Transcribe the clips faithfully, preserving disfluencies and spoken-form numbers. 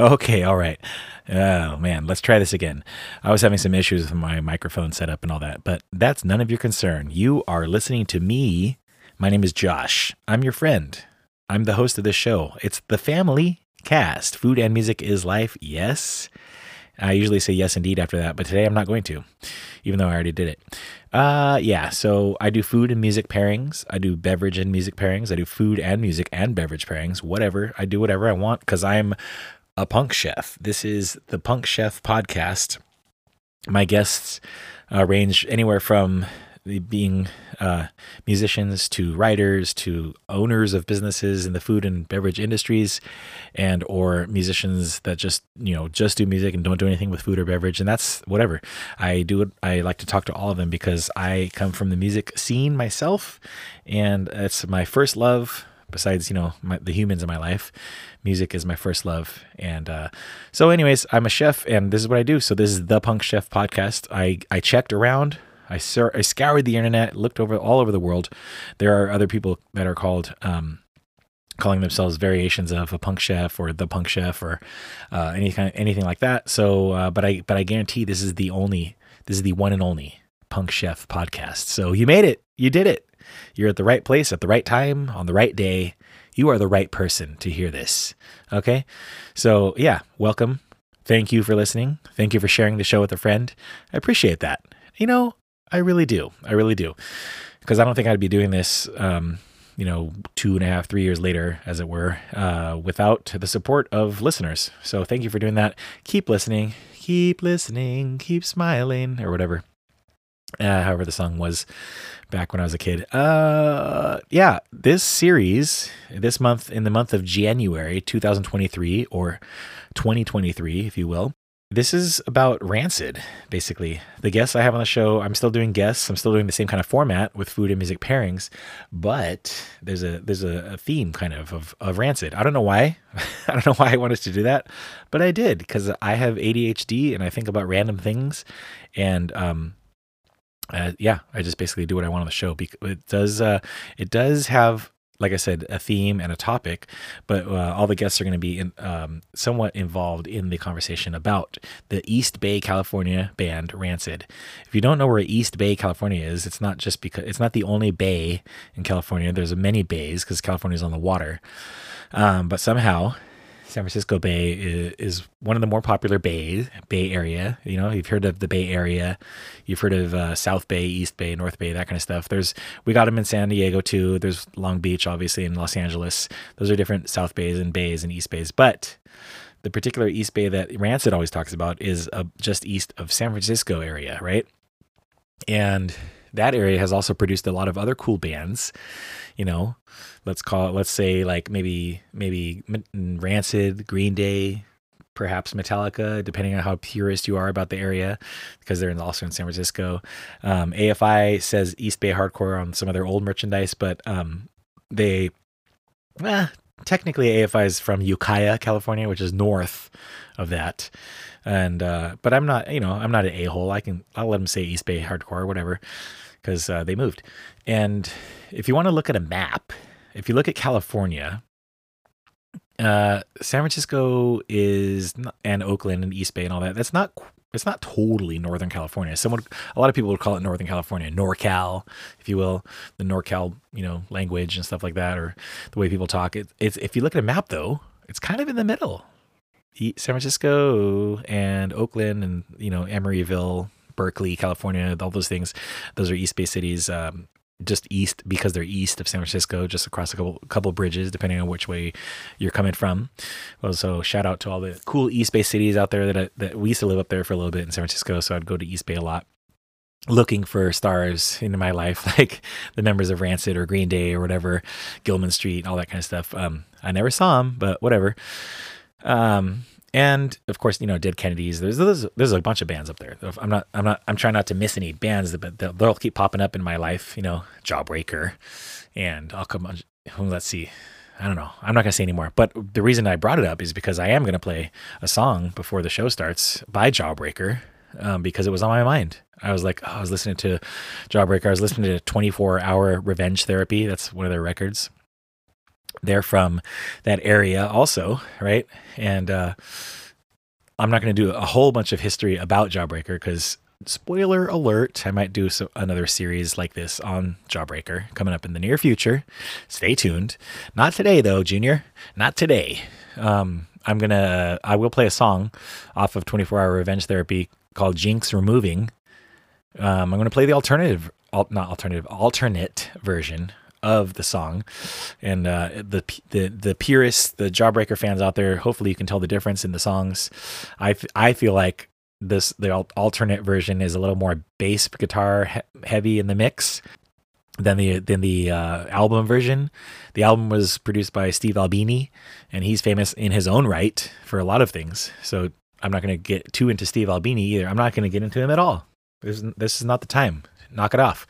Okay, all right. Oh man, let's try this again. I was having some issues with my microphone setup and all that, but that's none of your concern. You are listening to me. My name is Josh. I'm your friend. I'm the host of this show. It's the family cast. Food and music is life. Yes. I usually say yes indeed after that, but today I'm not going to, even though I already did it. Uh, yeah, so I do food and music pairings. I do beverage and music pairings. I do food and music and beverage pairings, whatever. I do whatever I want because I'm a punk chef. This is the Punk Chef podcast. My guests uh, range anywhere from being uh, musicians to writers to owners of businesses in the food and beverage industries, and or musicians that just you know just do music and don't do anything with food or beverage, and that's whatever. I do it. I like to talk to all of them because I come from the music scene myself, and it's my first love. Besides, you know, my, the humans in my life, music is my first love. And uh, so anyways, I'm a chef and this is what I do. So this is the Punk Chef podcast. I, I checked around. I, sur- I scoured the internet, looked over all over the world. There are other people that are called, um, calling themselves variations of a punk chef or the punk chef or uh, any kind of, anything like that. So, uh, but I, but I guarantee this is the only, this is the one and only Punk Chef podcast. So you made it. You did it. You're at the right place at the right time on the right day. You are the right person to hear this. Okay. So yeah, welcome. Thank you for listening. Thank you for sharing the show with a friend. I appreciate that. You know, I really do. I really do. Because I don't think I'd be doing this, um, you know, two and a half, three years later, as it were, uh, without the support of listeners. So thank you for doing that. Keep listening, keep listening, keep smiling, or whatever. Uh, however the song was back when I was a kid. Uh, yeah, this series, this month, in the month of January, two thousand twenty-three, or twenty twenty-three, if you will, this is about Rancid, basically. The guests I have on the show, I'm still doing guests. I'm still doing the same kind of format with food and music pairings, but there's a there's a, a theme kind of, of of Rancid. I don't know why. I don't know why I wanted to do that, but I did because I have A D H D and I think about random things, and um. Uh, yeah, I just basically do what I want on the show. It does, uh, it does have, like I said, a theme and a topic, but uh, all the guests are going to be in, um, somewhat involved in the conversation about the East Bay, California band Rancid. If you don't know where East Bay, California is, it's not just because it's not the only bay in California. There's many bays because California is on the water, um, but somehow San Francisco Bay is, is one of the more popular bays, Bay Area. You know, you've heard of the Bay Area, you've heard of uh, South Bay, East Bay, North Bay, that kind of stuff. There's, we got them in San Diego too. There's Long Beach, obviously, in Los Angeles. Those are different South Bays and Bays and East Bays. But the particular East Bay that Rancid always talks about is uh, just east of San Francisco area, right? And that area has also produced a lot of other cool bands, you know, let's call it, let's say like maybe, maybe Rancid, Green Day, perhaps Metallica, depending on how purist you are about the area, because they're also in San Francisco. Um, A F I says East Bay Hardcore on some of their old merchandise, but um, they, eh, technically A F I is from Ukiah, California, which is north of that. And, uh, but I'm not, you know, I'm not an a-hole. I can, I'll let them say East Bay Hardcore or whatever, because uh, they moved. And if you want to look at a map, if you look at California, uh, San Francisco is, not, and Oakland and East Bay and all that, that's not, it's not totally Northern California. Someone, a lot of people would call it Northern California, NorCal, if you will, the NorCal, you know, language and stuff like that, or the way people talk. It, it's, if you look at a map though, it's kind of in the middle. San Francisco and Oakland and, you know, Emeryville, Berkeley, California, all those things, those are East Bay cities, um, just east because they're east of San Francisco, just across a couple, couple bridges, depending on which way you're coming from. Well, so shout out to all the cool East Bay cities out there that, I, that we used to live up there for a little bit in San Francisco. So I'd go to East Bay a lot, looking for stars in my life, like the members of Rancid or Green Day or whatever, Gilman Street, all that kind of stuff. Um, I never saw them, but whatever. Um, and of course, you know, Dead Kennedys, there's, there's, there's a bunch of bands up there. I'm not, I'm not, I'm trying not to miss any bands, but they'll, they'll keep popping up in my life, you know, Jawbreaker, and I'll come on, let's see. I don't know. I'm not going to say anymore, but the reason I brought it up is because I am going to play a song before the show starts by Jawbreaker, um, because it was on my mind. I was like, oh, I was listening to Jawbreaker. I was listening to twenty-four hour Revenge Therapy. That's one of their records. They're from that area also, right? And uh, I'm not going to do a whole bunch of history about Jawbreaker because, spoiler alert, I might do so, another series like this on Jawbreaker coming up in the near future. Stay tuned. Not today, though, Junior. Not today. Um, I'm going to, I will play a song off of twenty-four hour Revenge Therapy called Jinx Removing. Um, I'm going to play the alternative, al- not alternative, alternate version of the song, and uh, the the the purists, the Jawbreaker fans out there, hopefully you can tell the difference in the songs. I, f- I feel like this the al- alternate version is a little more bass guitar he- heavy in the mix than the than the uh, album version. The album was produced by Steve Albini, and he's famous in his own right for a lot of things. So I'm not going to get too into Steve Albini either. I'm not going to get into him at all. This is, this is not the time. Knock it off.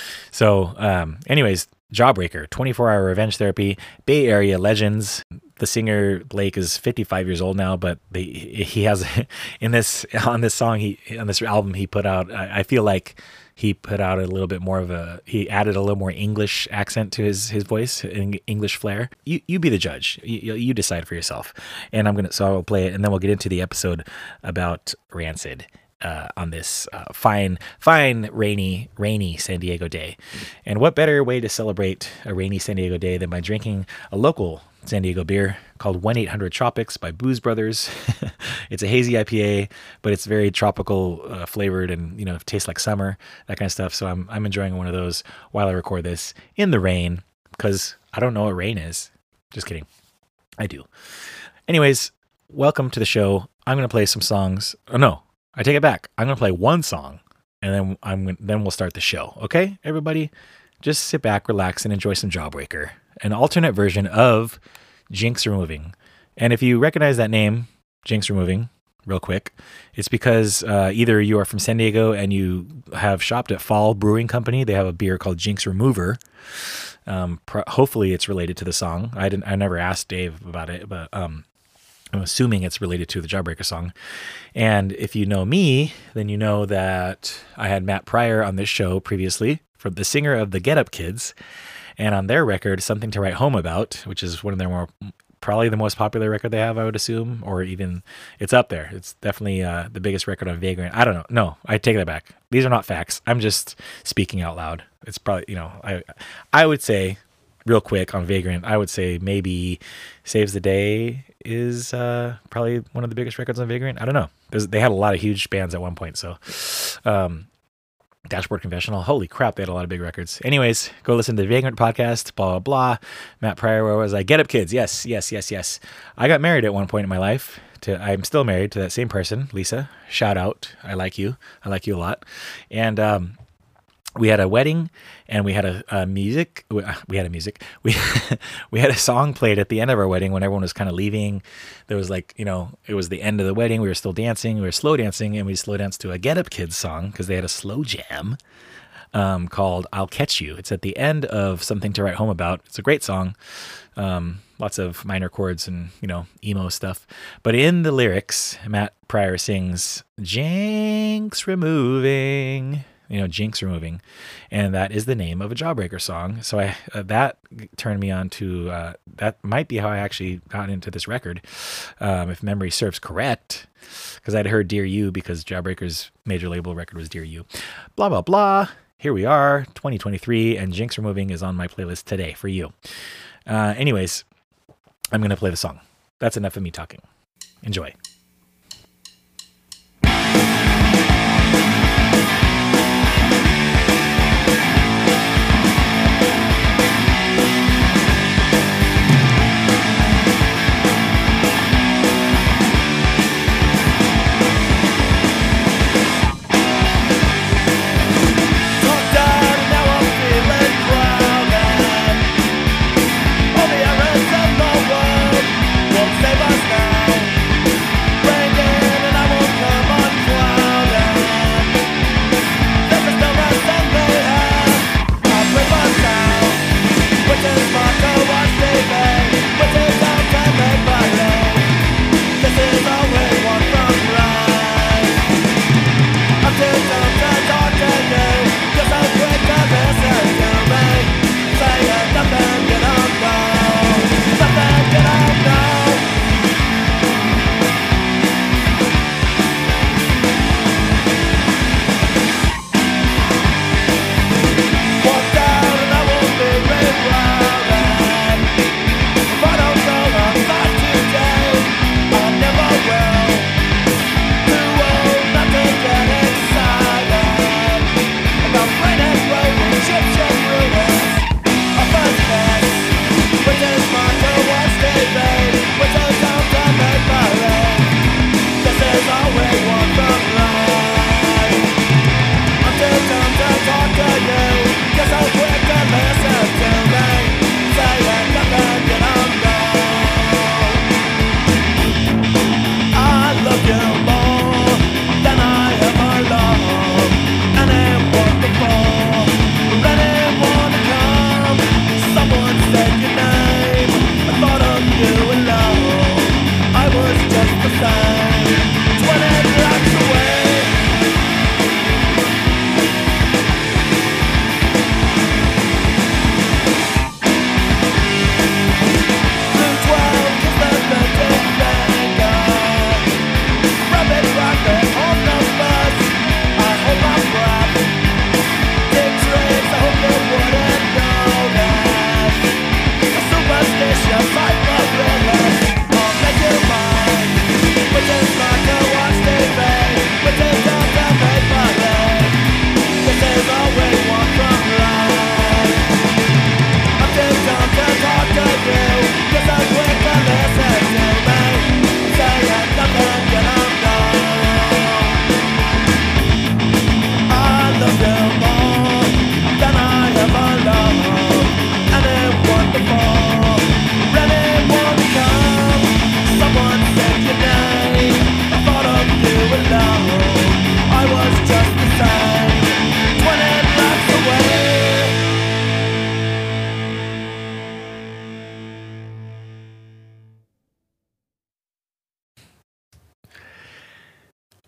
So, um, anyways. Jawbreaker, twenty-four hour Revenge Therapy, Bay Area legends. The singer Blake is fifty-five years old now, but they, he has in this on this song he on this album he put out. I, I feel like he put out a little bit more of a he added a little more English accent to his his voice, English flair. You you be the judge. You, you decide for yourself. And I'm gonna so I'll play it, and then we'll get into the episode about Rancid. Uh, on this uh, fine, fine, rainy, rainy San Diego day. And what better way to celebrate a rainy San Diego day than by drinking a local San Diego beer called one eight hundred Tropics by Booze Brothers. It's a hazy I P A, but it's very tropical uh, flavored and, you know, tastes like summer, that kind of stuff. So I'm, I'm enjoying one of those while I record this in the rain because I don't know what rain is. Just kidding. I do. Anyways, welcome to the show. I'm going to play some songs. Oh, no. I take it back. I'm going to play one song and then I'm then we'll start the show. Okay, everybody? Just sit back, relax, and enjoy some Jawbreaker, an alternate version of Jinx Removing. And if you recognize that name, Jinx Removing, real quick, it's because uh, either you are from San Diego and you have shopped at Fall Brewing Company. They have a beer called Jinx Remover. Um, pro- hopefully it's related to the song. I didn't. I never asked Dave about it, but um, I'm assuming it's related to the Jawbreaker song. And if you know me, then you know that I had Matt Pryor on this show previously, from the singer of the Get Up Kids, and on their record, Something to Write Home About, which is one of their more, probably the most popular record they have, I would assume, or even it's up there. It's definitely uh, the biggest record on Vagrant. I don't know. No, I take that back. These are not facts. I'm just speaking out loud. It's probably, you know, I, I would say, real quick on Vagrant, I would say maybe Saves the Day is uh, probably one of the biggest records on Vagrant. I don't know. There's, they had a lot of huge bands at one point. So um, Dashboard Confessional, holy crap, they had a lot of big records. Anyways, go listen to the Vagrant podcast, blah, blah, blah. Matt Pryor, where was I? Get Up Kids. Yes, yes, yes, yes. I got married at one point in my life. To I'm still married to that same person, Lisa. Shout out. I like you. I like you a lot. And um, we had a wedding and we had a, a music. We had a music. We we had a song played at the end of our wedding when everyone was kind of leaving. There was like, you know, it was the end of the wedding. We were still dancing. We were slow dancing, and we slow danced to a Get Up Kids song because they had a slow jam um, called "I'll Catch You." It's at the end of Something to Write Home About. It's a great song. Um, lots of minor chords and, you know, emo stuff. But in the lyrics, Matt Pryor sings "Jinx Removing." You know, Jinx Removing, and that is the name of a Jawbreaker song. So I uh, that turned me on to uh, that might be how I actually got into this record, um, if memory serves correct, because I'd heard Dear You because Jawbreaker's major label record was Dear You. Blah blah blah. Here we are, twenty twenty-three, and Jinx Removing is on my playlist today for you. Uh, anyways, I'm gonna play the song. That's enough of me talking. Enjoy. Save us now.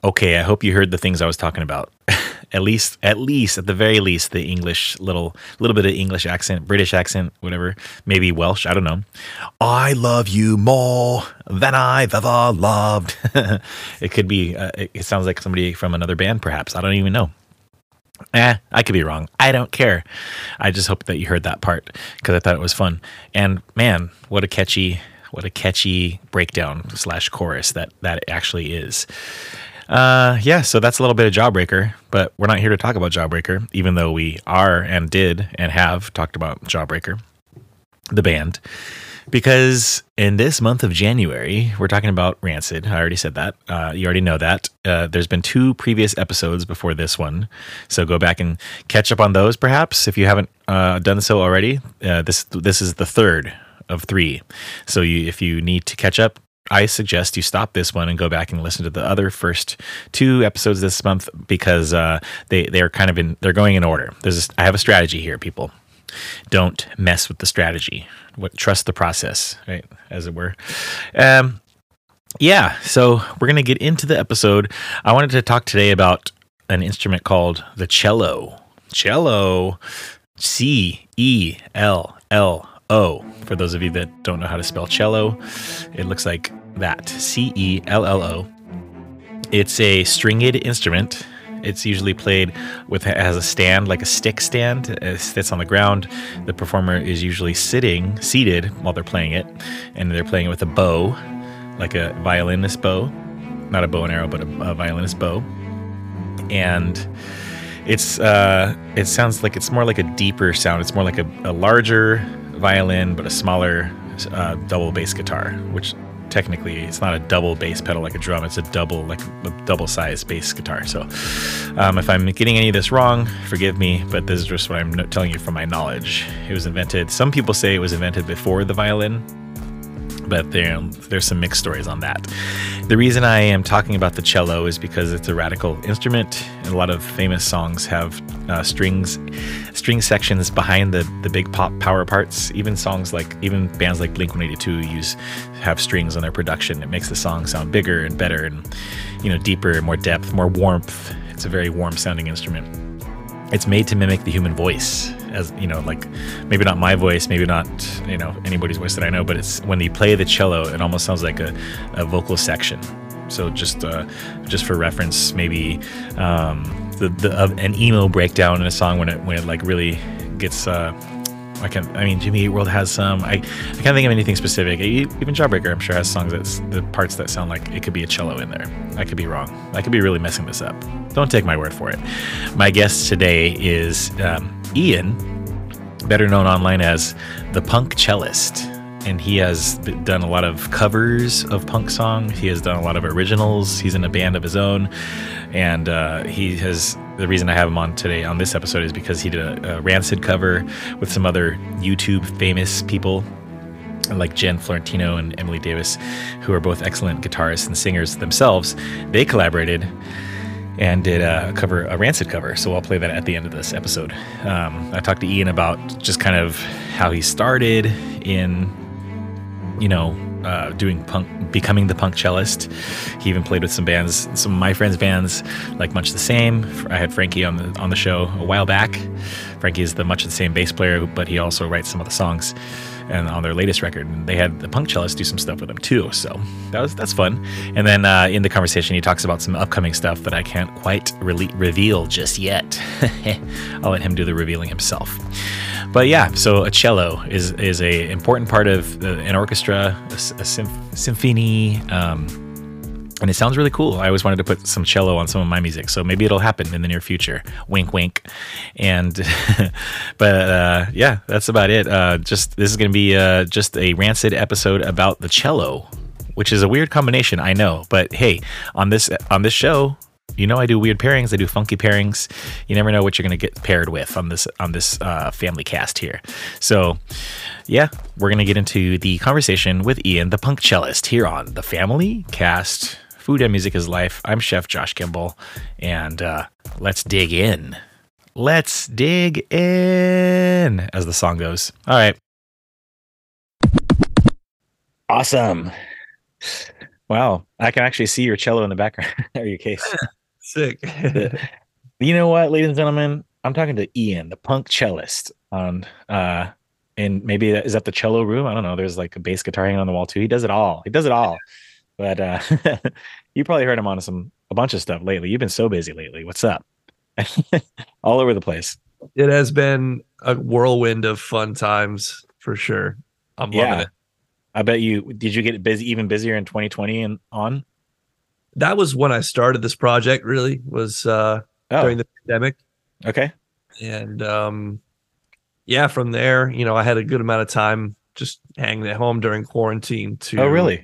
Okay, I hope you heard the things I was talking about. At least, at least, at the very least, the English little, little bit of English accent, British accent, whatever, maybe Welsh. I don't know. I love you more than I've ever loved. It could be. Uh, it, it sounds like somebody from another band, perhaps. I don't even know. Eh, I could be wrong. I don't care. I just hope that you heard that part because I thought it was fun. And man, what a catchy, what a catchy breakdown slash chorus that that actually is. Uh, yeah, so that's a little bit of Jawbreaker, but we're not here to talk about Jawbreaker, even though we are and did and have talked about Jawbreaker, the band, because in this month of January, we're talking about Rancid. I already said that. Uh, you already know that. Uh, there's been two previous episodes before this one, so go back and catch up on those, perhaps, if you haven't uh, done so already. Uh, this this is the third of three, so you, if you need to catch up, I suggest you stop this one and go back and listen to the other first two episodes this month because uh, they they're kind of in they're going in order. There's a, I have a strategy here, people. Don't mess with the strategy. What trust the process, right? As it were. Um, yeah. So we're gonna get into the episode. I wanted to talk today about an instrument called the cello. Cello, C E L L O. For those of you that don't know how to spell cello, it looks like that. C E L L O. It's a stringed instrument. It's usually played with, it has a stand, like a stick stand. It sits on the ground. The performer is usually sitting, seated while they're playing it. And they're playing it with a bow, like a violinist bow. Not a bow and arrow, but a, a violinist bow. And it's uh, it sounds like it's more like a deeper sound. It's more like a, a larger violin, but a smaller uh, double bass guitar, which technically it's not a double bass pedal like a drum. It's a double, like a double size bass guitar. So um, if I'm getting any of this wrong, forgive me, but this is just what I'm telling you from my knowledge. It was invented, some people say it was invented before the violin, but there, there's some mixed stories on that. The reason I am talking about the cello is because it's a radical instrument, and a lot of famous songs have uh, strings, string sections behind the, the big pop power parts. Even songs like, even bands like Blink one eighty-two use have strings on their production. It makes the song sound bigger and better, and you know, deeper, more depth, more warmth. It's a very warm sounding instrument. It's made to mimic the human voice, as you know, like maybe not my voice, maybe not, you know, anybody's voice that I know, but it's when you play the cello, it almost sounds like a, a vocal section. So just uh, just for reference, maybe um, the, the uh, an emo breakdown in a song when it when it like really gets. Uh, I can I mean Jimmy Eat World has some. I, I can't think of anything specific. Even Jawbreaker, I'm sure, has songs that's the parts that sound like it could be a cello in there. I could be wrong. I could be really messing this up. Don't take my word for it. My guest today is um, Ian, better known online as the Punk Cellist. And he has done a lot of covers of punk songs. He has done a lot of originals. He's in a band of his own. And uh, he has, the reason I have him on today on this episode is because he did a, a Rancid cover with some other YouTube famous people like Jen Florentino and Emily Davis, who are both excellent guitarists and singers themselves. They collaborated and did a cover, a Rancid cover. So I'll play that at the end of this episode. Um, I talked to Ian about just kind of how he started in, you know, uh, doing punk, becoming the Punk Cellist. He even played with some bands, some of my friends' bands, like Much the Same. I had Frankie on the on the show a while back. Frankie is the Much the Same bass player, but he also writes some of the songs. And on their latest record, and they had the Punk Cellist do some stuff with him too. So that was that's fun. And then uh, in the conversation, he talks about some upcoming stuff that I can't quite re- reveal just yet. I'll let him do the revealing himself. But yeah, so a cello is is a important part of the, an orchestra, a, a symph- symphony, um, and it sounds really cool. I always wanted to put some cello on some of my music, so maybe it'll happen in the near future. Wink, wink. And but uh, yeah, that's about it. Uh, just this is going to be uh, just a Rancid episode about the cello, which is a weird combination, I know. But hey, on this on this show, you know, I do weird pairings. I do funky pairings. You never know what you're going to get paired with on this on this uh, family cast here. So, yeah, we're going to get into the conversation with Ian, the Punk Cellist, here on the Family Cast. Food and Music is Life. I'm Chef Josh Kimball, and uh, let's dig in. Let's dig in, as the song goes. All right. Awesome. Wow, I can actually see your cello in the background or your case. Sick. The- you know what, ladies and gentlemen, I'm talking to Ian, the punk cellist on uh and maybe that, is that the cello room? I don't know. There's like a bass guitar hanging on the wall too. He does it all. He does it all. But uh you probably heard him on some a bunch of stuff lately. You've been so busy lately. What's up? All over the place. It has been a whirlwind of fun times for sure. I'm loving Yeah. it. I bet you did you get busy even busier in twenty twenty and on? That was when I started this project, really, was uh, during Oh, the pandemic. okay. And um, yeah, from there, you know, I had a good amount of time just hanging at home during quarantine Oh, to really?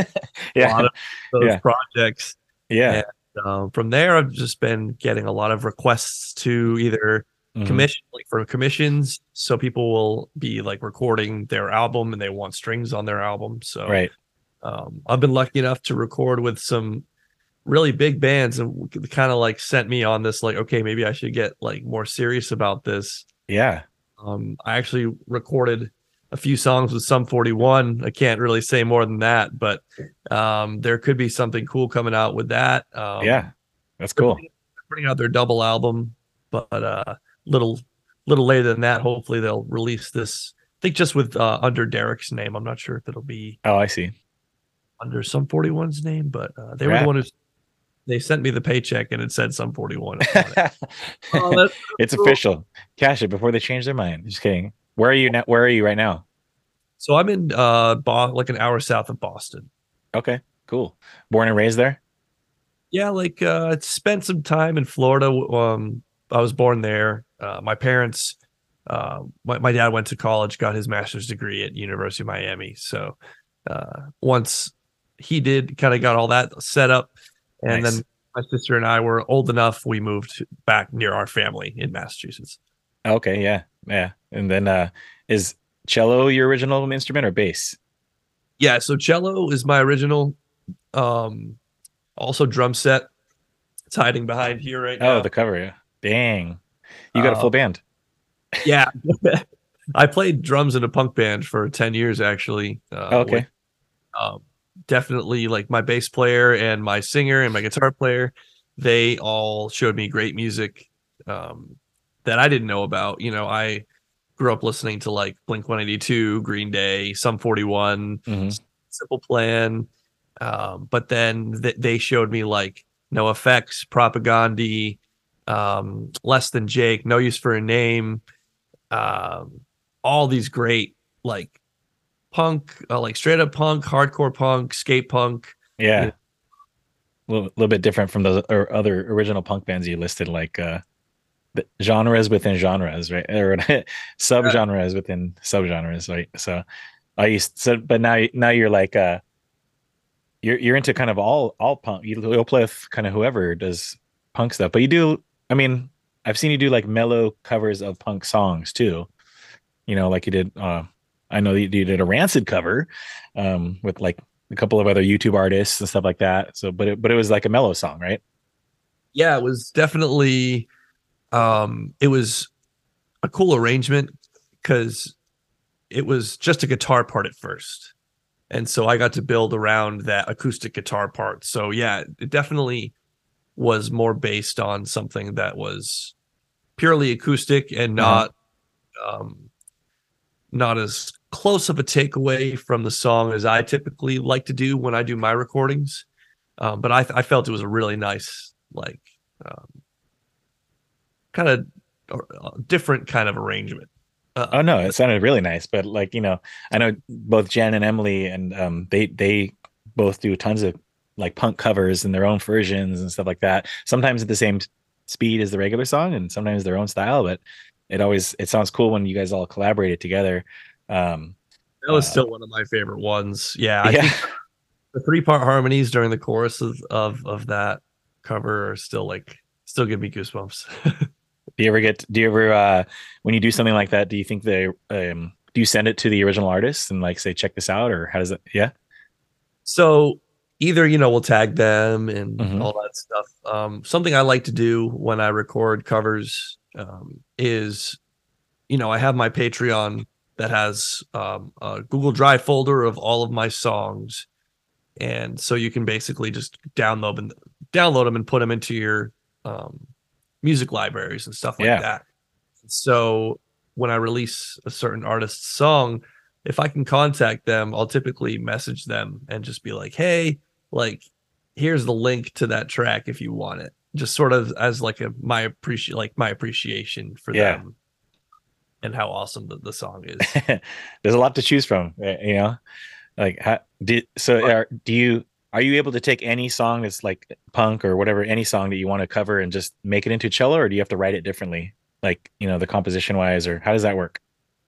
a lot Yeah. of those Yeah. projects. Yeah. And um, from there, I've just been getting a lot of requests to either Hmm. commission, like for commissions. So people will be like recording their album and they want strings on their album. So Right. um, I've been lucky enough to record with some really big bands and kind of like sent me on this, like, okay, maybe I should get like more serious about this. Yeah. Um, I actually recorded a few songs with Sum forty-one. I can't really say more than that, but um, there could be something cool coming out with that. Yeah. Um, That's they're cool. putting, they're putting out their double album, but uh, little little later than that, hopefully they'll release this. I think just with uh, under Derek's name. I'm not sure if it'll be Oh, I see. under Sum forty-one's name, but uh, they were the Right. one who they sent me the paycheck and it said Sum forty-one on it. Oh, that's It's so cool. official. Cash it before they change their mind. Just kidding. Where are you now? Where are you right now? So I'm in uh Bo- like an hour south of Boston. Okay, cool. Born and raised there? Yeah, like uh I spent some time in Florida. Um I was born there. Uh my parents uh my, my dad went to college, got his master's degree at University of Miami. So uh once he did kind of got all that set up and Nice. then my sister and I were old enough, we moved back near our family in Massachusetts. Okay, yeah. Yeah. And then uh is cello your original instrument or bass? Yeah, so cello is my original. Um also drum set. It's hiding behind here right Oh, now. the cover. Yeah. Dang. You got a Uh, full band. yeah, I played drums in a punk band for ten years actually. Oh, Uh, with okay. um, definitely like my bass player and my singer and my guitar player. They all showed me great music um, that I didn't know about. You know, I grew up listening to like Blink one eighty-two, Green Day, Sum forty-one, Hmm. Simple Plan. Um, but then th- they showed me like No Effects, Propaganda, um, Less Than Jake, No Use for a Name, um, all these great like punk, uh, like straight up punk, hardcore punk, skate punk. You know, Yeah. A little, little bit different from those or other original punk bands you listed, like uh the genres within genres, right? Or subgenres within subgenres, right? So I used so, but now now you're like uh you're you're into kind of all all punk. You, you'll play with kind of whoever does punk stuff, but you do. I mean, I've seen you do like mellow covers of punk songs too. You know, like you did. Uh, I know you, you did a Rancid cover um, with like a couple of other YouTube artists and stuff like that. So, but it but it was like a mellow song, right? yeah, it was definitely um, it was a cool arrangement because it was just a guitar part at first. And so I got to build around that acoustic guitar part. So yeah, it definitely was more based on something that was purely acoustic and Uh-huh. not um, not as close of a takeaway from the song as I typically like to do when I do my recordings. Um, but I, I felt it was a really nice, like, um, kind of uh, different kind of arrangement. Oh Um, no, it sounded really nice. But like, you know, I know both Jen and Emily and um they they both do tons of like punk covers and their own versions and stuff like that. Sometimes at the same speed as the regular song and sometimes their own style, but it always it sounds cool when you guys all collaborated together. Um that was uh still one of my favorite ones. Yeah, I yeah. think the three part harmonies during the chorus of, of of that cover are still like still give me goosebumps. Do you ever get do you ever uh when you do something like that, do you think they um do you send it to the original artist and like say check this out or how does it yeah? So either you know we'll tag them and Hmm. all that stuff. Um, something I like to do when I record covers um, is you know I have my Patreon that has um, a Google Drive folder of all of my songs, and so you can basically just download and download them and put them into your um, music libraries and stuff like Yeah. that. So when I release a certain artist's song, if I can contact them, I'll typically message them and just be like, hey, like, here's the link to that track if you want it. Just sort of as like a my appreciate like my appreciation for Yeah. them and how awesome the, the song is. There's a lot to choose from, you know. Like, how, do, so are, do you are you able to take any song that's like punk or whatever, any song that you want to cover and just make it into cello, or do you have to write it differently, like, you know, the composition wise, or how does that work?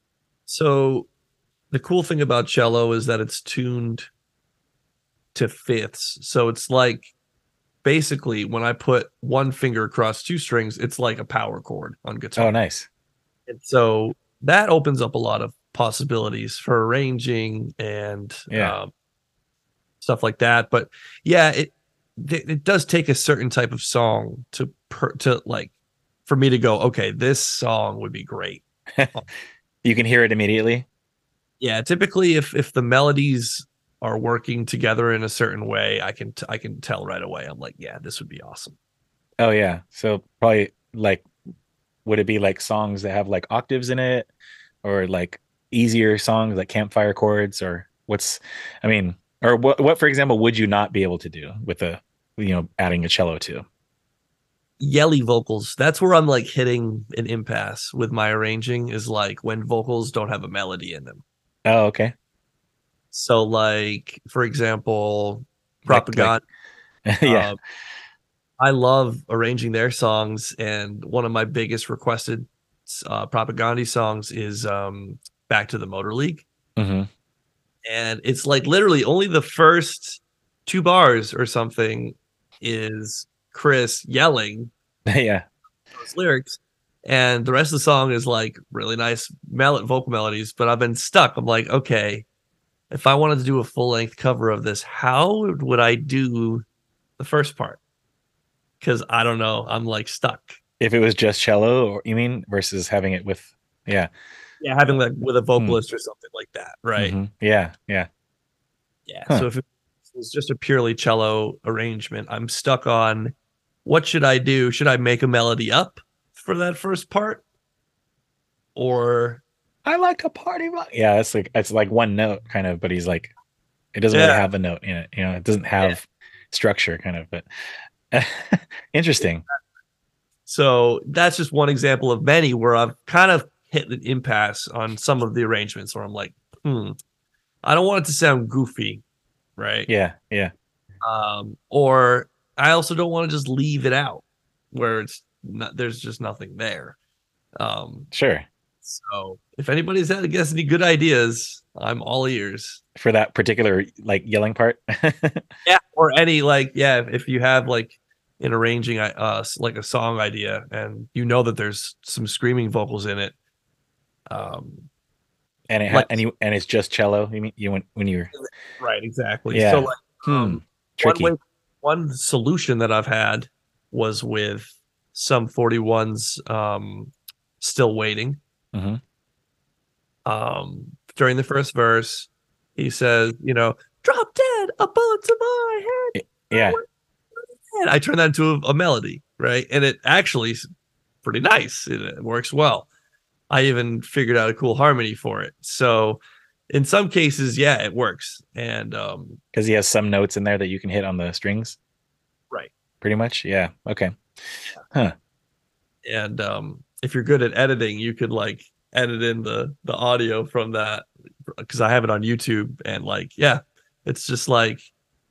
So the cool thing about cello is that it's tuned to fifths. So it's like basically when I put one finger across two strings, it's like a power chord on guitar. Oh, nice. And so that opens up a lot of possibilities for arranging and Yeah. um, stuff like that. But yeah, it it does take a certain type of song to per, to like for me to go, okay, this song would be great. You can hear it immediately. Yeah, typically if if the melodies are working together in a certain way, I can t- I can tell right away. I'm like, yeah, this would be awesome. Oh yeah. So probably like, would it be like songs that have like octaves in it, or like easier songs like campfire chords, or what's, I mean, or what, what, for example, would you not be able to do with a, you know, adding a cello to? Yelly vocals. That's where I'm like hitting an impasse with my arranging, is like when vocals don't have a melody in them. Oh, okay. So like, for example, Like, Propaganda. like, yeah. uh, I love arranging their songs, and one of my biggest requested uh, Propaganda songs is um, Back to the Motor League. Hmm. And it's like literally only the first two bars or something is Chris yelling Yeah. those lyrics, and the rest of the song is like really nice mel- vocal melodies. But I've been stuck. I'm like, okay, if I wanted to do a full length cover of this, how would I do the first part? Because I don't know. I'm like stuck. If it was just cello, or you mean, versus having it with, yeah. Yeah, having like with a Hmm. vocalist or something like that, right? Mhm. Yeah. Yeah. Yeah. Huh. So if it was just a purely cello arrangement, I'm stuck on what should I do? Should I make a melody up for that first part? Or I like a party rock. Yeah, it's like it's like one note kind of, but he's like, it doesn't really yeah, have a note in it. You know, it doesn't have structure kind of, but interesting. so that's just one example of many where I've kind of hit an impasse on some of the arrangements where I'm like, hmm, I don't want it to sound goofy, right? Yeah, yeah. Um, or I also don't want to just leave it out where it's not, there's just nothing there. Um, Sure. so if anybody's had, I guess, any good ideas, I'm all ears. For that particular like yelling part. Yeah, or any like, yeah, if you have like an arranging uh like a song idea and you know that there's some screaming vocals in it, um, And it ha- like and you and it's just cello. You mean you when when you're right, exactly. yeah. So like, Hmm. um, one Tricky. way, one solution that I've had was with some forty-ones, um, Still Waiting. Hmm. Um, during the first verse, he says, you know, drop dead, a bullet to my head. Yeah. And I turn that into a, a melody, right? And it actually is pretty nice. It, it works well. I even figured out a cool harmony for it. So in some cases, yeah, it works. And um, Because he has some notes in there that you can hit on the strings. right. Pretty much. Yeah. Okay. Huh. And um, if you're good at editing, you could like edit in the the audio from that, because I have it on YouTube, and like, yeah, it's just like,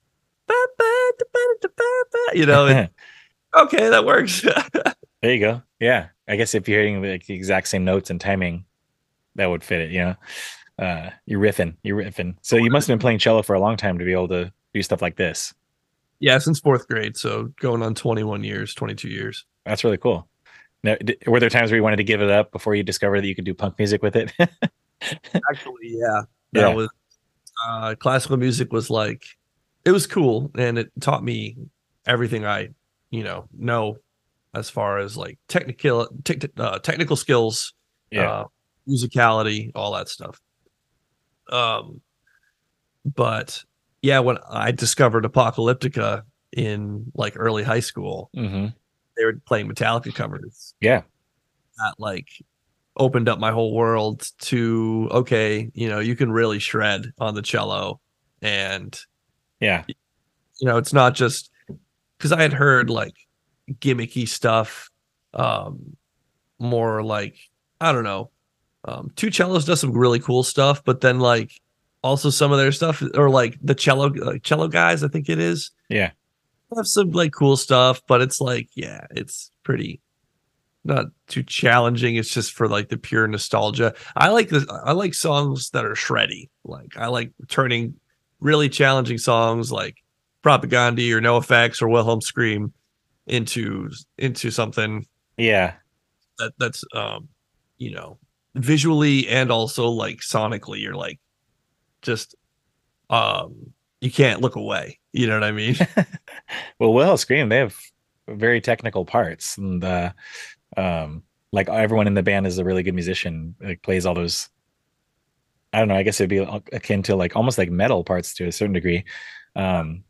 you know, it, okay, that works. There you go. Yeah. I guess if you're hitting like the exact same notes and timing, that would fit it, you know. Uh you're riffing. You're riffing. So you must have been playing cello for a long time to be able to do stuff like this. Yeah, since fourth grade, so going on twenty-one years, twenty-two years. That's really cool. Now, d- were there times where you wanted to give it up before you discovered that you could do punk music with it? Actually, yeah, that Yeah. was uh, classical music was like, it was cool, and it taught me everything I, you know, know as far as like technical tech uh, technical skills, Yeah. uh, musicality, all that stuff. Um, but yeah, when I discovered Apocalyptica in like early high school, Mm-hmm. they were playing Metallica covers. Yeah. That like opened up my whole world to okay, you know, you can really shred on the cello, and Yeah. you know, it's not just because I had heard like gimmicky stuff, um, more like I don't know. Um, Two Cellos does some really cool stuff, but then like also some of their stuff, or like the cello like cello guys, I think it is, Yeah. have some like cool stuff, but it's like yeah, it's pretty not too challenging. It's just for like the pure nostalgia. I like this. I like songs that are shreddy. Like I like turning really challenging songs like Propaganda or No Effects or Wilhelm Scream into into something Yeah. that that's um you know visually and also like sonically you're like just um you can't look away. You know what I mean? Well, Will Scream, they have very technical parts, and uh, um, like everyone in the band is a really good musician. Like plays all those. I don't know. I guess it'd be akin to like almost like metal parts to a certain degree. Um,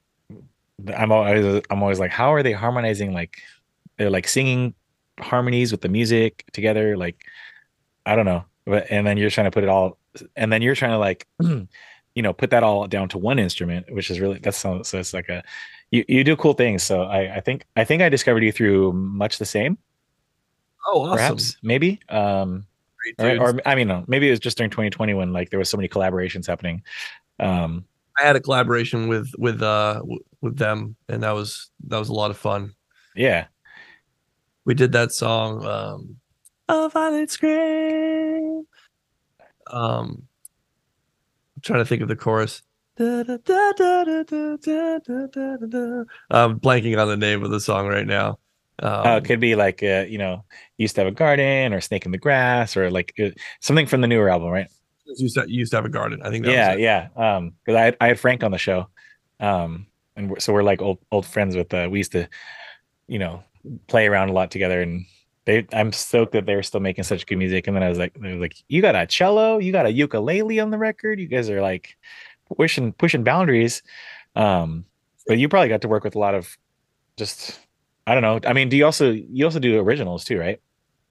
I'm always I'm always like, how are they harmonizing? Like they're like singing harmonies with the music together. Like I don't know. But and then you're trying to put it all, and then you're trying to like, you know, put that all down to one instrument, which is really that's so, so it's like a you you do cool things. So I I think I think I discovered you through Much the Same, Oh, awesome. perhaps maybe. Um, Great or dudes. or I mean, no, maybe it was just during twenty twenty when like there was so many collaborations happening. Um, I had a collaboration with with uh w- with them, and that was that was a lot of fun. yeah. We did that song, um, "A Violet Scream." Um, I'm trying to think of the chorus. Da, da, da, da, da, da, da, da, da, da, da. I'm blanking on the name of the song right now. Uh, it Um, could be like uh, you know, used to have a garden or Snake in the Grass or like uh, something from the newer album, right? used to, used to have a garden. I think that was Yeah, it. yeah. Um, because I I had Frank on the show, um, and we're, so we're like old old friends with uh, we used to you know play around a lot together, and they I'm stoked that they're still making such good music. And then I was like, they were like, you got a cello, you got a ukulele on the record, you guys are like pushing pushing boundaries. Um, but you probably got to work with a lot of just I don't know. I mean, do you also you also do originals too, right?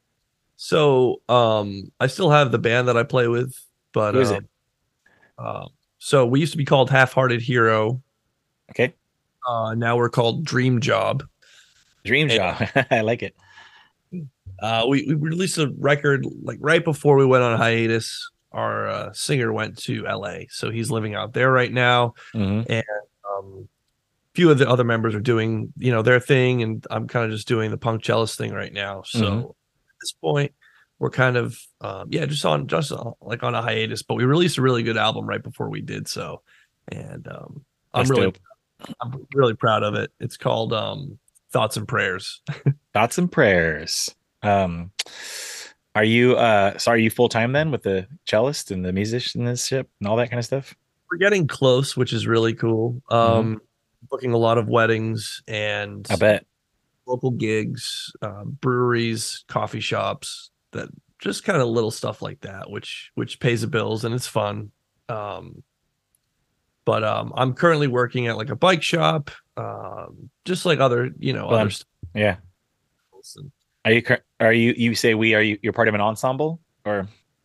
So, um, I still have the band that I play with, but Who is it? um, uh, so we used to be called Half Hearted Hero. Okay, Uh, now we're called Dream Job. Dream And Job. I like it. uh, we, we released a record like right before we went on hiatus. Our uh, singer went to L A, so he's living out there right now. Hmm. And um, a few of the other members are doing, you know, their thing, and I'm kind of just doing the punk cellist thing right now. So Hmm. at this point, we're kind of, um, yeah, just on just uh, like on a hiatus. But we released a really good album right before we did so, and um, I'm That's really dope. I'm really proud of it. It's called um, Thoughts and Prayers. Thoughts and prayers. Um, are you uh so are you full time then with the cellist and the musicianship and all that kind of stuff? We're getting close, which is really cool. Hmm. Um, booking a lot of weddings and I bet. local gigs, uh, breweries, coffee shops, that just kind of little stuff like that, which which pays the bills and it's fun. Um, but um, I'm currently working at like a bike shop, um, just like other you know other Fun. stuff. Yeah. And, Are you cur- are you you say we are you you're part of an ensemble or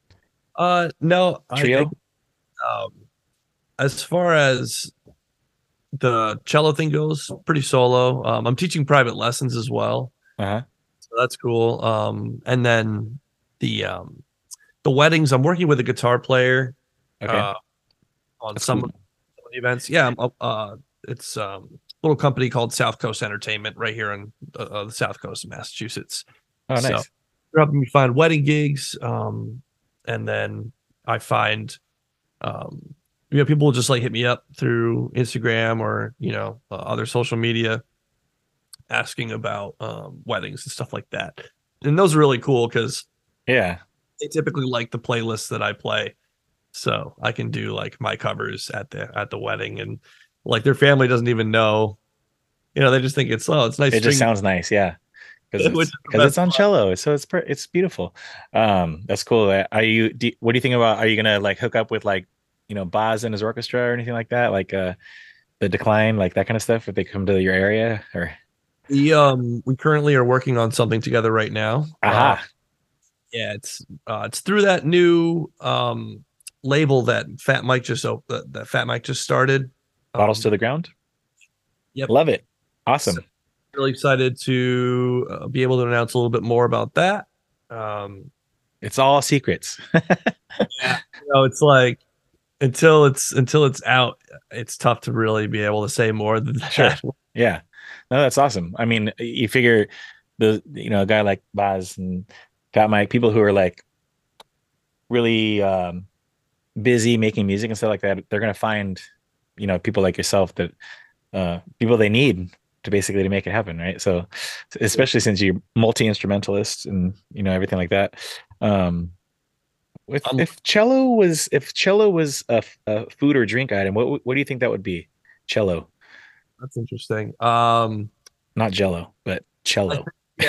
uh, no, I, I trio? um, as far as the cello thing goes, pretty solo. Um, I'm teaching private lessons as well, Uh-huh. so that's cool. Um, and then the um, the weddings, I'm working with a guitar player Okay. uh, on That's some cool. of the events. Yeah, I'm, uh, it's um, a little company called South Coast Entertainment right here on uh, uh, the South Coast of Massachusetts. Oh, So nice. they're helping me find wedding gigs, um, and then I find um, you know people will just like hit me up through Instagram or you know uh, other social media asking about um, weddings and stuff like that. And those are really cool because Yeah. they typically like the playlists that I play. So I can do like my covers at the at the wedding, and like their family doesn't even know. You know, they just think it's oh, it's nice It just string, sounds nice. Yeah. Because which it's is the because it's best on part. cello, so it's per- it's beautiful. Um, that's cool. Are you? Do, what do you think about? Are you gonna like hook up with like you know, Boz and his orchestra or anything like that? Like uh the Decline, like that kind of stuff, if they come to your area or We um we currently are working on something together right now. Uh, aha, yeah, it's uh, it's through that new um label that Fat Mike just op- that, that Fat Mike just started. bottles Um, to the ground. yep. Love it. So Awesome. really excited to uh, be able to announce a little bit more about that. Um, It's all secrets. yeah, you know, it's like until it's until it's out, it's tough to really be able to say more than Sure. that. Yeah. No, that's awesome. I mean, you figure the you know, a guy like Boz and Fat Mike, people who are like really um busy making music and stuff like that, they're gonna find, you know, people like yourself that uh people they need to basically to make it happen, right? So especially since you're multi-instrumentalist and you know everything like that. Um with Um, if cello was if cello was a, a food or drink item, what what do you think that would be? Cello, that's interesting. Um, not jello, but I cello. think, yeah,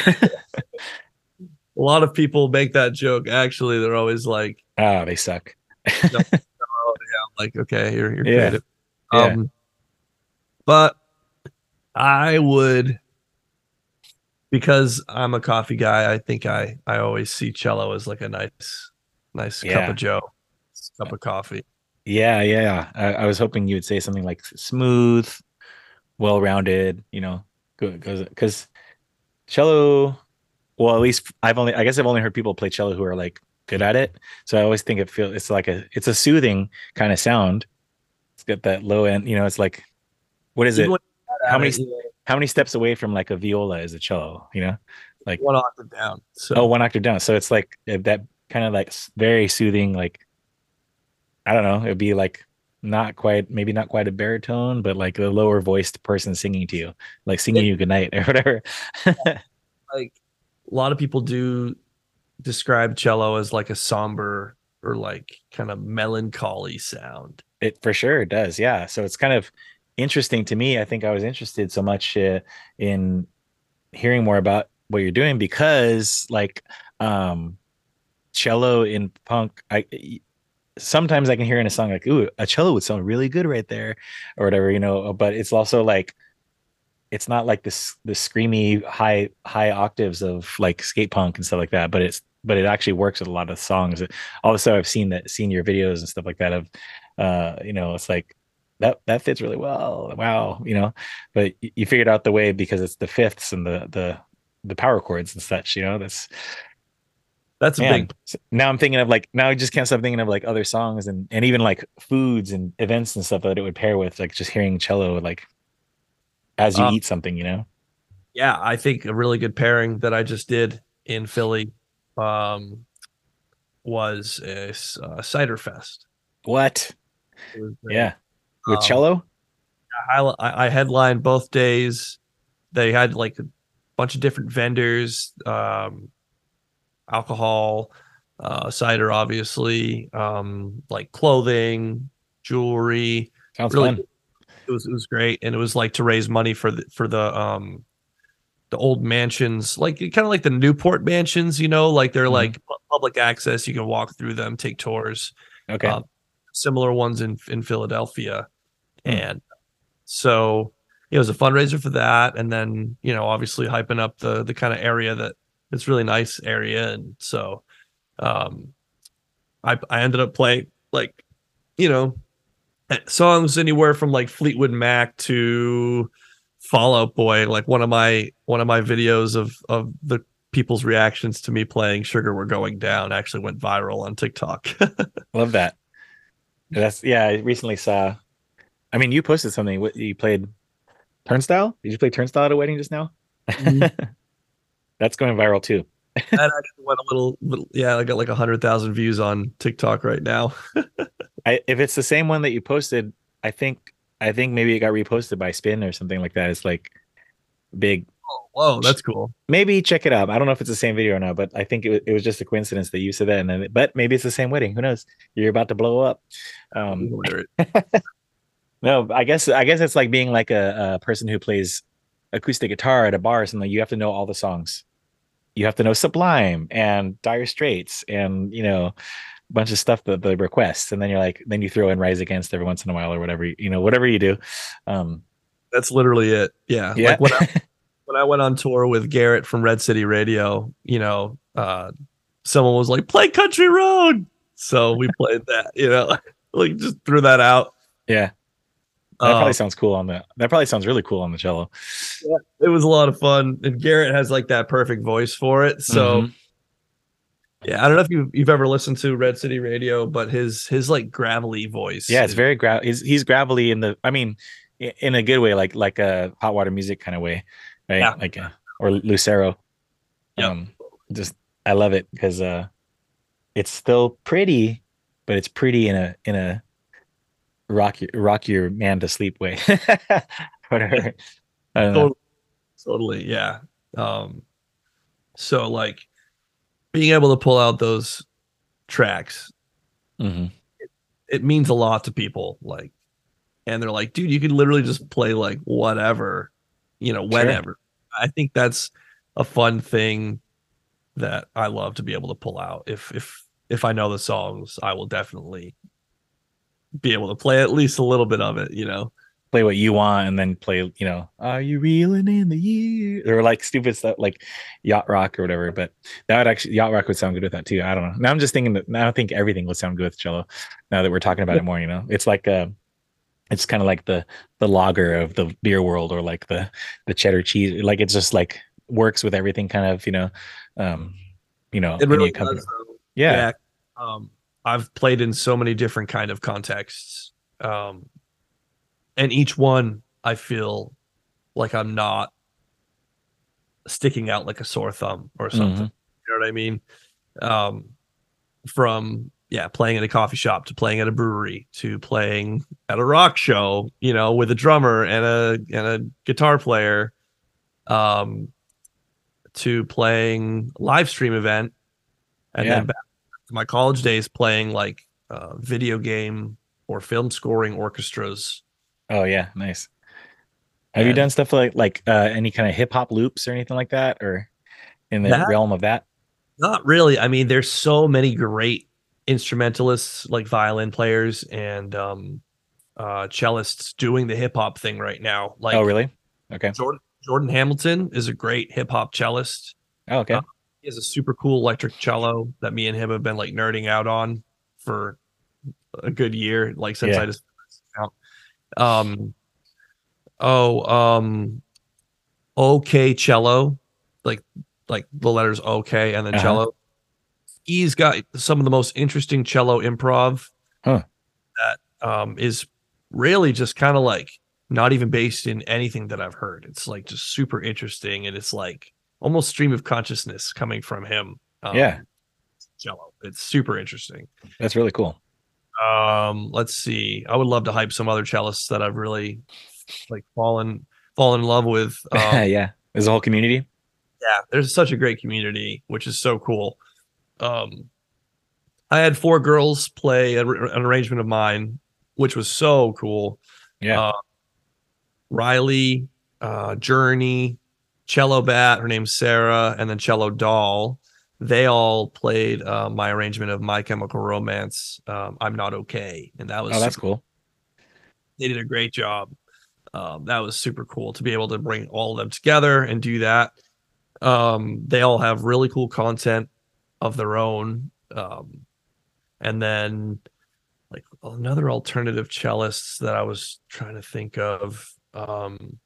a lot of people make that joke. Actually, they're always like, Ah, they suck. no, oh, yeah, like, okay, you're you're Yeah, creative. yeah, Um, but I would, because I'm a coffee guy, I think I I always see cello as like a nice nice cup of yeah, joe, cup of coffee. yeah, yeah. I, I was hoping you would say something like smooth, well-rounded, you know, good because cello. Well, at least I've only, I guess I've only heard people play cello who are like good at it. So I always think it feels it's like a it's a soothing kind of sound. It's got that low end, you know, it's like what is Even it? when you're How at many it, you know, how many steps away from like a viola is a cello, you know? Like one octave down. oh, So one octave down. So it's like uh, that kind of like s- very soothing, like I don't know, it'd be like not quite maybe not quite a baritone, but like a lower voiced person singing to you, like singing it you goodnight or whatever. like a lot of people do describe cello as like a somber or like kind of melancholy sound. It for sure does, yeah. So it's kind of interesting to me. I think I was interested so much uh, in hearing more about what you're doing because, like, um, cello in punk, I sometimes I can hear in a song like, "Ooh, a cello would sound really good right there," or whatever, you know. But it's also like it's not like this the screamy high high octaves of like skate punk and stuff like that. But it's but it actually works with a lot of songs. All the stuff I've seen that seen your videos and stuff like that of, uh, you know, it's like that that fits really well. Wow, you know. But you figured out the way because it's the fifths and the the the power chords and such. You know, that's That's a man. big Now I'm thinking of like now I just can't stop thinking of like other songs and and even like foods and events and stuff that it would pair with like just hearing cello like as you um eat something, you know? yeah, I think a really good pairing that I just did in Philly um was a, s- uh, cider fest. What? It was great. Yeah. With Um cello? I, I I headlined both days. They had like a bunch of different vendors, um, alcohol, uh, cider, obviously, um, like clothing, jewelry. Sounds Really, fun. it was it was great, and it was like to raise money for the for the um the old mansions, like kind of like the Newport mansions, you know, like they're Hmm. like pu- public access. You can walk through them, take tours. Okay. Um, similar ones in in Philadelphia, Hmm. and so it was a fundraiser for that, and then you know, obviously hyping up the the kind of area that it's really nice area, and so um, I I ended up playing like you know songs anywhere from like Fleetwood Mac to Fall Out Boy. Like one of my one of my videos of of the people's reactions to me playing Sugar We're Going Down actually went viral on TikTok. Love that. That's yeah, I recently saw I mean you posted something. What you played Turnstile? Did you play Turnstile at a wedding just now? Mhm. That's going viral too. That actually went a little, little yeah, I got like a hundred thousand views on TikTok right now. I if it's the same one that you posted, I think I think maybe it got reposted by Spin or something like that. It's like big. Oh, whoa, that's cool. Maybe check it out. I don't know if it's the same video or not, but I think it, wa- it was just a coincidence that you said that, and then but maybe it's the same wedding. Who knows? You're about to blow up. Um, Hilarious. no, I guess I guess it's like being like a, a person who plays acoustic guitar at a bar or something. You have to know all the songs. You have to know Sublime and Dire Straits and you know bunch of stuff that they request, and then you're like, then you throw in Rise Against every once in a while or whatever, you know, whatever you do. Um, That's literally it. Yeah. yeah, Like when I when I went on tour with Garrett from Red City Radio, you know, uh, someone was like, "Play Country Road," so we played that. You know, like just threw that out. yeah. That probably Um, sounds cool on the. That probably sounds really cool on the cello. yeah, it was a lot of fun, and Garrett has like that perfect voice for it. So Mhm. yeah, I don't know if you you've ever listened to Red City Radio, but his his like gravelly voice Yeah, it's is very gra- he's he's gravelly in the. I mean, i- in a good way, like like a hot water music kind of way, right? yeah, Like a, or Lucero. yep. Um, just I love it because uh, it's still pretty, but it's pretty in a in a rock your rock your man to sleep way. Whatever. I don't know. Totally, totally, yeah. Um, so like being able to pull out those tracks, Hmm. it means a lot to people. Like, and they're like, dude, you can literally just play like whatever, you know, Sure. whenever. I think that's a fun thing that I love to be able to pull out. If if if I know the songs, I will definitely be able to play at least a little bit of it, you know. Play what you want and then play, you know, are you reeling in the year? Or like stupid stuff like yacht rock or whatever. But that would actually yacht rock would sound good with that too. I don't know. Now I'm just thinking that now I think everything would sound good with cello. Now that we're talking about it more, you know, it's like uh it's kind of like the the lager of the beer world or like the the cheddar cheese. Like it's just like works with everything kind of, you know, um, you know, It any really company. does though. Yeah. Yeah. Um I've played in so many different kind of contexts. Um and each one I feel like I'm not sticking out like a sore thumb or something. Hmm. You know what I mean? Um, from yeah, playing at a coffee shop to playing at a brewery to playing at a rock show, you know, with a drummer and a and a guitar player, um, to playing live stream event, and Yeah. then back to my college days playing like uh, video game or film scoring orchestras. Oh yeah. Nice. Have you And done stuff like like uh any kind of hip hop loops or anything like that or in the that realm of that? not really. I mean, there's so many great instrumentalists like violin players and um uh cellists doing the hip hop thing right now. Oh, Like really? Okay. Jordan Jordan Hamilton is a great hip hop cellist. Oh, Uh, okay. he has a super cool electric cello that me and him have been like nerding out on for a good year, like since I Yeah. just out. Um oh um OK cello, like like the letters OK and then Uh-huh. cello. He's got some of the most interesting cello improv Huh. that um is really just kind of like not even based in anything that I've heard. It's like just super interesting and it's like almost stream of consciousness coming from him. Yeah. Um cello. It's super interesting. That's really cool. Um let's see. I would love to hype some other cellists that I've really like fallen fallen in love with. Um Yeah. There's a whole community. yeah, there's such a great community, which is so cool. Um I had four girls play a, an arrangement of mine, which was so cool. Yeah. Uh, Riley, uh, Journey, Cello Bat, her name's Sarah, and then Cello Doll. They all played uh, my arrangement of My Chemical Romance. Um, I'm Not Okay, and that was Oh, that's super. cool. They did a great job. Um, that was super cool to be able to bring all of them together and do that. Um, they all have really cool content of their own. Um, and then like another alternative cellist that I was trying to think of. Um,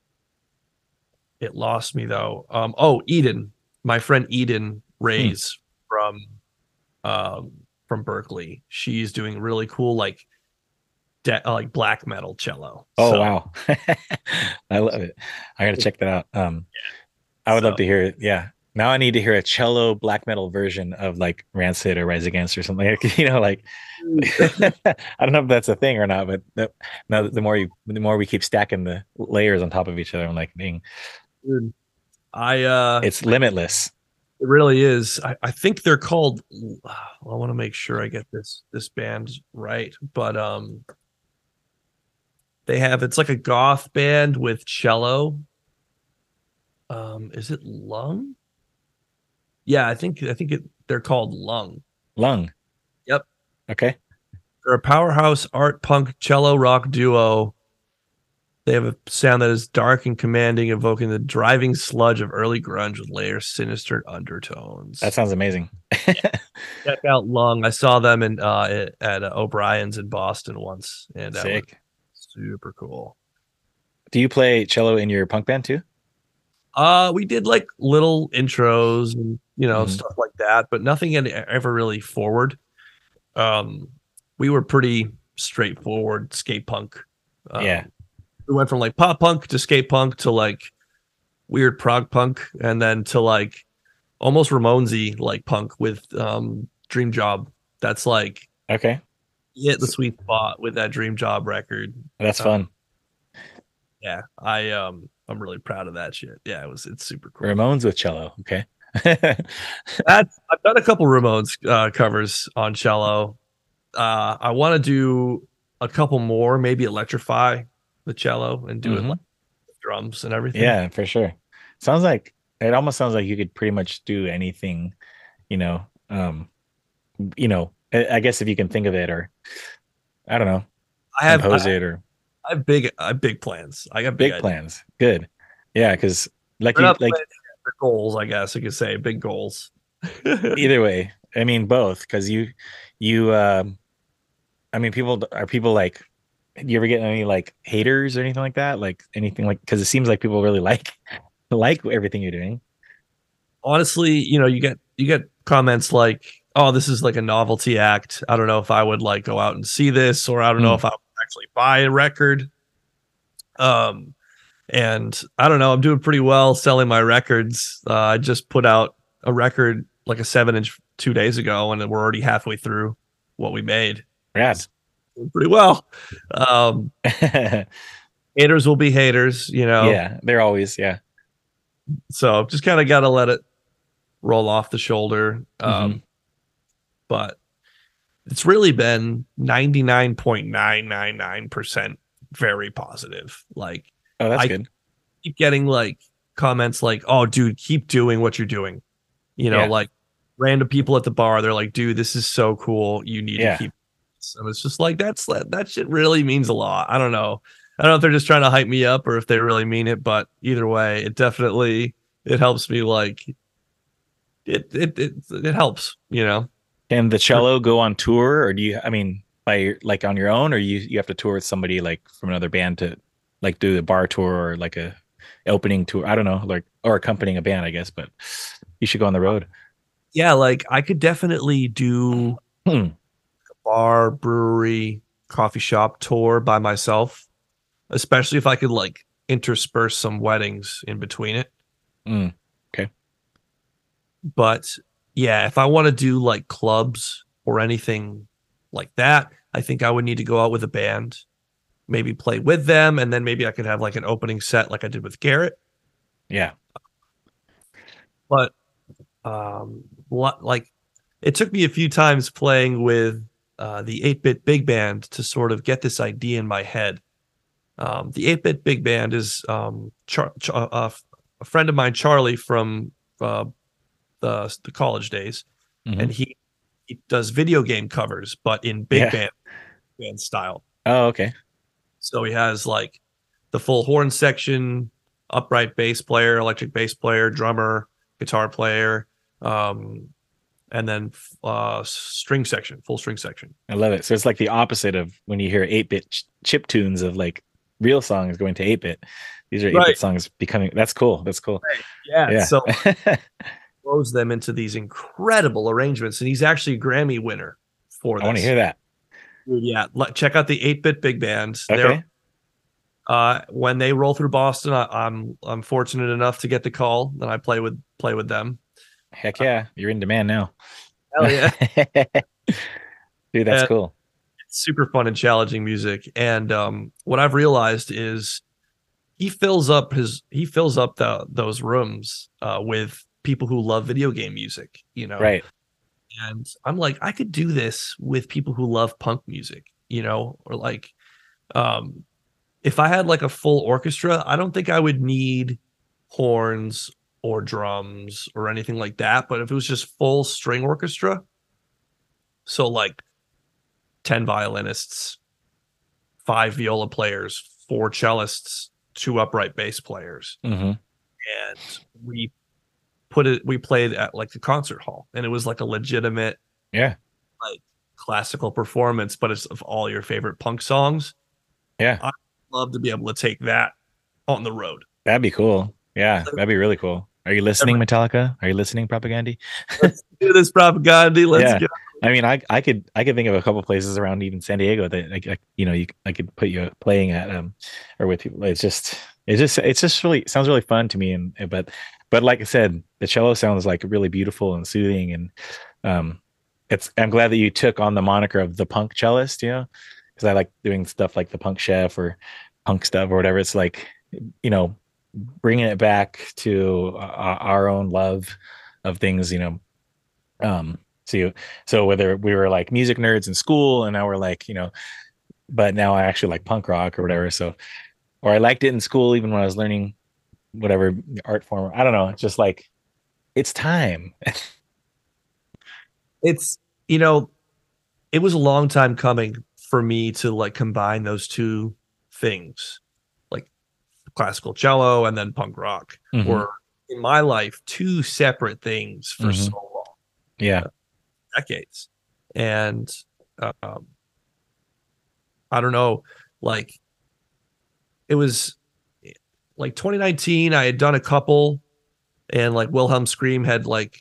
it lost me though. Um, oh, Eden, my friend Eden Hmm. Reyes from um, from Berkeley. She's doing really cool like de- uh, like black metal cello. Oh, So wow. I love it. I gotta check that out. Um, I would love so to hear it. Yeah. Now I need to hear a cello black metal version of like Rancid or Rise Against or something. Like, you know, like I don't know if that's a thing or not, but the, now the more you, the more we keep stacking the layers on top of each other, I'm like, dang, dude, I uh it's limitless. it really is. I, I think they're called well, I want to make sure I get this this band right, but um they have it's like a goth band with cello. Um, is it Lung? Yeah, I think I think it, they're called Lung. Lung. Yep. Okay. They're a powerhouse art punk cello rock duo. They have a sound that is dark and commanding, evoking the driving sludge of early grunge with layered sinister That undertones. sounds amazing. Check out Lung. I saw them in uh, at uh, O'Brien's in Boston once, and that was Sick. super cool. Do you play cello in your punk band too? Uh, we did like little intros and you know Hmm. stuff like that, but nothing any- ever really forward. Um, we were pretty straightforward skate punk. Yeah. Um, we went from like pop punk to skate punk to like weird prog punk, and then to like almost Ramonesy like punk with um Dream Job. That's like Okay. you hit the So sweet spot with that Dream Job record. that's Uh, fun. yeah, I um I'm really proud of that shit. Yeah, it was it's super cool. Ramones with cello. Okay. That's I've done a couple Ramones uh, covers on cello. Uh, I want to do a couple more, maybe electrify the cello and do it Hmm. like drums and everything. Yeah, for sure. Sounds like it almost sounds like you could pretty much do anything, you know. Um, you know, I, I guess if you can think of it or I don't know, I have I compose it or I have big I have big plans. I got big big ideas. plans. Good. Yeah, because like They're you not like plans, they're goals, I guess you could say. Big goals. either way. I mean both because you you um I mean people are people like do you ever get any like haters or anything like that? Like anything like because it seems like people really like like everything you're doing. Honestly, you know, you get you get comments like, "Oh, this is like a novelty act. I don't know if I would like go out and see this, or I don't know Mm, if I would actually buy a record." Um, and I don't know, I'm doing pretty well selling my records. Uh, I just put out a record like a seven inch two days ago, and we're already halfway through what we made. rad. It's doing pretty well. Um, haters will be haters, you know. Yeah, they're always yeah. So just kind of got to let it roll off the shoulder. Hmm. Um, but it's really been ninety-nine point nine nine nine percent very positive. Like Oh, that's I good. keep getting like comments like, "Oh, dude, keep doing what you're doing." You know, Yeah, like random people at the bar, they're like, "Dude, this is so cool. You need to yeah. keep." This." And it's just like that's that shit really means a lot. I don't know. I don't know if they're just trying to hype me up or if they really mean it, but either way, it definitely it helps me like it it it, it helps, you know. Can the cello go on tour, or do you? I mean, by your- like on your own, or you you have to tour with somebody like from another band to like do the bar tour or like a opening tour? I don't know, like or accompanying a band, I guess. But you should go on the road. Yeah, like I could definitely do Hmm. bar, brewery, coffee shop tour by myself, especially if I could like intersperse some weddings in between it. Mm. Okay. But yeah, if I want to do like clubs or anything like that, I think I would need to go out with a band, maybe play with them, and then maybe I could have like an opening set like I did with Garrett. Yeah. But um, what like it took me a few times playing with uh, the eight bit big band to sort of get this idea in my head. Um, the eight bit big band is um, Char- Ch- uh, uh, a friend of mine, Charlie, from uh, the, the college days, Hmm. and he, he does video game covers, but in big Yeah. band, band style. Oh, okay. So he has like the full horn section, upright bass player, electric bass player, drummer, guitar player, um, and then uh, string section, full string section. I love it. So it's like the opposite of when you hear eight bit ch- chip tunes of like real songs going to eight bit. These are eight bit Right. songs becoming. That's cool. That's cool. Yeah. Yeah. So throws them into these incredible arrangements, and he's actually a Grammy winner for I want to this. hear that. Dude, yeah, let, check out the eight bit big band. They're Okay. uh, when they roll through Boston, I, I'm I'm fortunate enough to get the call, and I play with play with them. Heck yeah. You're in demand now. Hell yeah, Dude, that's and cool. it's super fun and challenging music. And um, what I've realized is he fills up his he fills up the those rooms uh, with people who love video game music. You know, Right. and I'm like, I could do this with people who love punk music, you know, or like, um, if I had like a full orchestra, I don't think I would need horns or drums or anything like that. But if it was just full string orchestra, So like ten violinists, five viola players, four cellists, two upright bass players. Mm-hmm. And we put it we played at like the concert hall, and it was like a legitimate Yeah. like classical performance, but it's of all your favorite punk songs. Yeah. I'd love to be able to take that on the road. That'd be cool. Yeah, that'd be really cool. Are you listening, Metallica? Are you listening, Propaganda? Let's do this, Propaganda. Let's Yeah. go. I mean, I I could I could think of a couple places around even San Diego that like, like you know you I could put you playing at um or with people. It's just it's just it's just really it sounds really fun to me, and but but like I said, the cello sounds like really beautiful and soothing, and um it's I'm glad that you took on the moniker of the punk cellist, you know, because I like doing stuff like the punk chef or punk stuff or whatever. It's like, you know, bringing it back to uh, our own love of things, you know. Um, so you, so whether we were like music nerds in school and now we're like, you know, but now I actually like punk rock or whatever. So, or I liked it in school even when I was learning whatever art form. I don't know. It's just like it's time. It's, you know, it was a long time coming for me to like combine those two things, like classical cello and then punk rock, Mhm. or in my life, two separate things for Mhm. so long, Yeah. decades. And um, I don't know, like it was like twenty nineteen, I had done a couple, and like Wilhelm Scream had like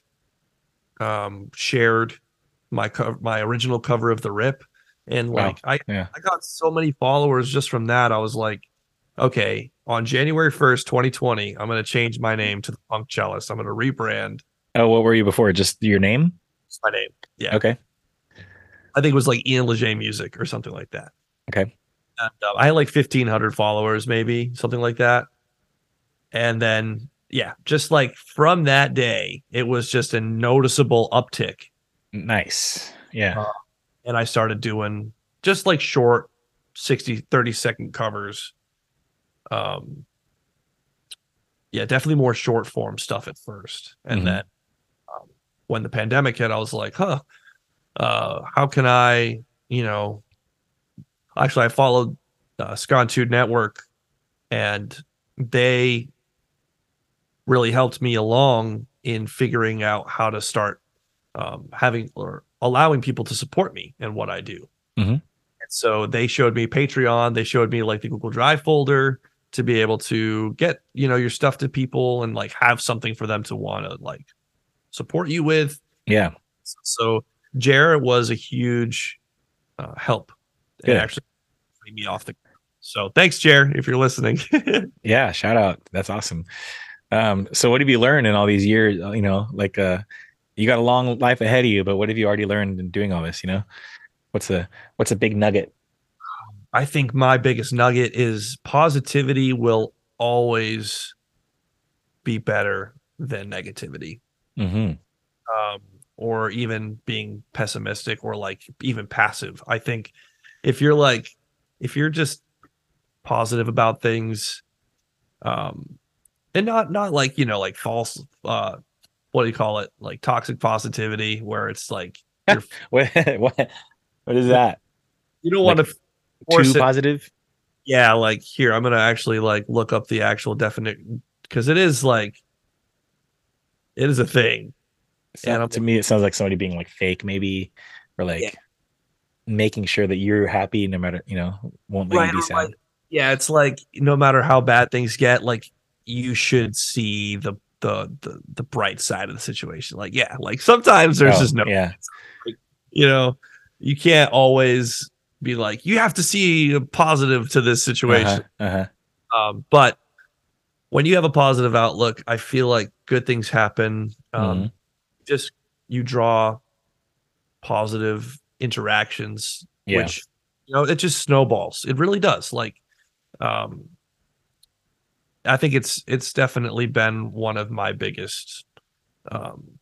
um shared my co- my original cover of The Rip, and Wow. like I Yeah. I got so many followers just from that. I was like, okay, on January first, twenty twenty, I'm going to change my name to the Punk Cellist. I'm going to rebrand Oh, what were you before? Just your name? my name. Yeah. Okay. I think it was like Ian Leger Music or something like that. Okay. And, uh, I had like fifteen hundred followers, maybe something like that. And then, yeah, just like from that day, it was just a noticeable uptick. Nice. Yeah. Uh, and I started doing just like short sixty, thirty second covers. Um, yeah, definitely more short form stuff at first. And Mhm. then um, when the pandemic hit, I was like, huh, uh, how can I, you know, actually, I followed uh, Scontude Network, and they really helped me along in figuring out how to start um, having or allowing people to support me in what I do. Mhm. And so they showed me Patreon. They showed me like the Google Drive folder to be able to get, you know, your stuff to people and like have something for them to want to like support you with. Yeah. So Jarrett was a huge uh, help and Good. actually putting me off the. So thanks, Jer, if you're listening. Yeah. Shout out. That's awesome. Um, so what have you learned in all these years? You know, like uh you got a long life ahead of you, but what have you already learned in doing all this, you know? What's a what's a big nugget? I think my biggest nugget is positivity will always be better than negativity. Mm-hmm. Um, or even being pessimistic or like even passive. I think if you're like, if you're just positive about things, um, and not, not like, you know, like false, uh, what do you call it? Like toxic positivity, where it's like, you're, What what what is that? you don't Like want to force too it. positive? Yeah. Like here, I'm going to actually like look up the actual definition, because it is like, it is a thing. So, And I'm to me, it sounds like somebody being like fake, maybe, or like Yeah. making sure that you're happy no matter, you know, won't let Right, you be or sad. like- yeah, it's like no matter how bad things get, like you should see the the the, the bright side of the situation. Like, yeah, like sometimes there's Oh, just no, yeah. you know, you can't always be like, you have to see a positive to this situation. Uh-huh. Uh-huh. Um, but when you have a positive outlook, I feel like good things happen. Um, Mhm. Just you draw positive interactions, Yeah. which you know it just snowballs. It really does. Like, um, I think it's it's definitely been one of my biggest um,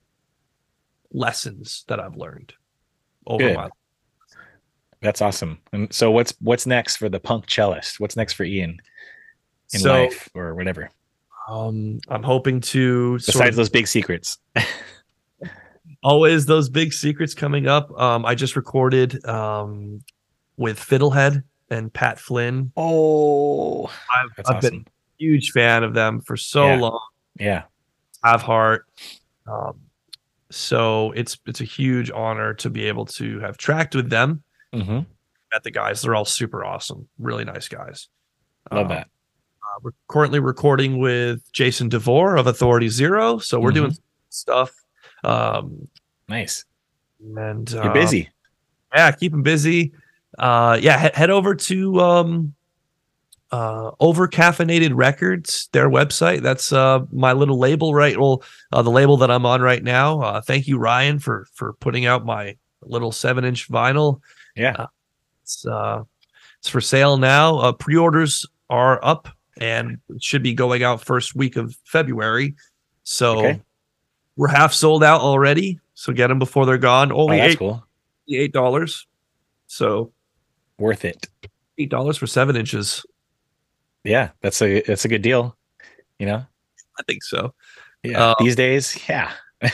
lessons that I've learned over Good. my life. That's awesome. And so what's what's next for the punk cellist? What's next for Ian in So life or whatever? um, I'm hoping to sort Besides of those big secrets. always those big secrets coming up. Um, I just recorded um, with Fiddlehead and Pat Flynn. Oh, I've, that's I've awesome. been a huge fan of them for so Yeah. long. Yeah. Have heart. Um, so it's it's a huge honor to be able to have tracked with them. Mm-hmm. Met the guys. They're all super awesome. Really nice guys. Love Um, that. Uh, we're currently recording with Jason DeVore of Authority Zero. So we're Mhm. doing stuff. Um, Nice. and You're um, busy. Yeah, keep them busy. Uh, yeah, he- head over to um, uh, Overcaffeinated Records, their website. That's uh, my little label, right? Well, uh, the label that I'm on right now. Uh, thank you, Ryan, for for putting out my little seven inch vinyl. Yeah. Uh, it's uh, it's for sale now. Uh, pre-orders are up and it should be going out first week of February. So Okay. we're half sold out already. So get them before they're gone. Oh, Only that's eight cool. eight dollars. So Worth it. eight dollars for seven inches. Yeah, that's a that's a good deal. You know. I think so. Yeah. Uh, These days, yeah.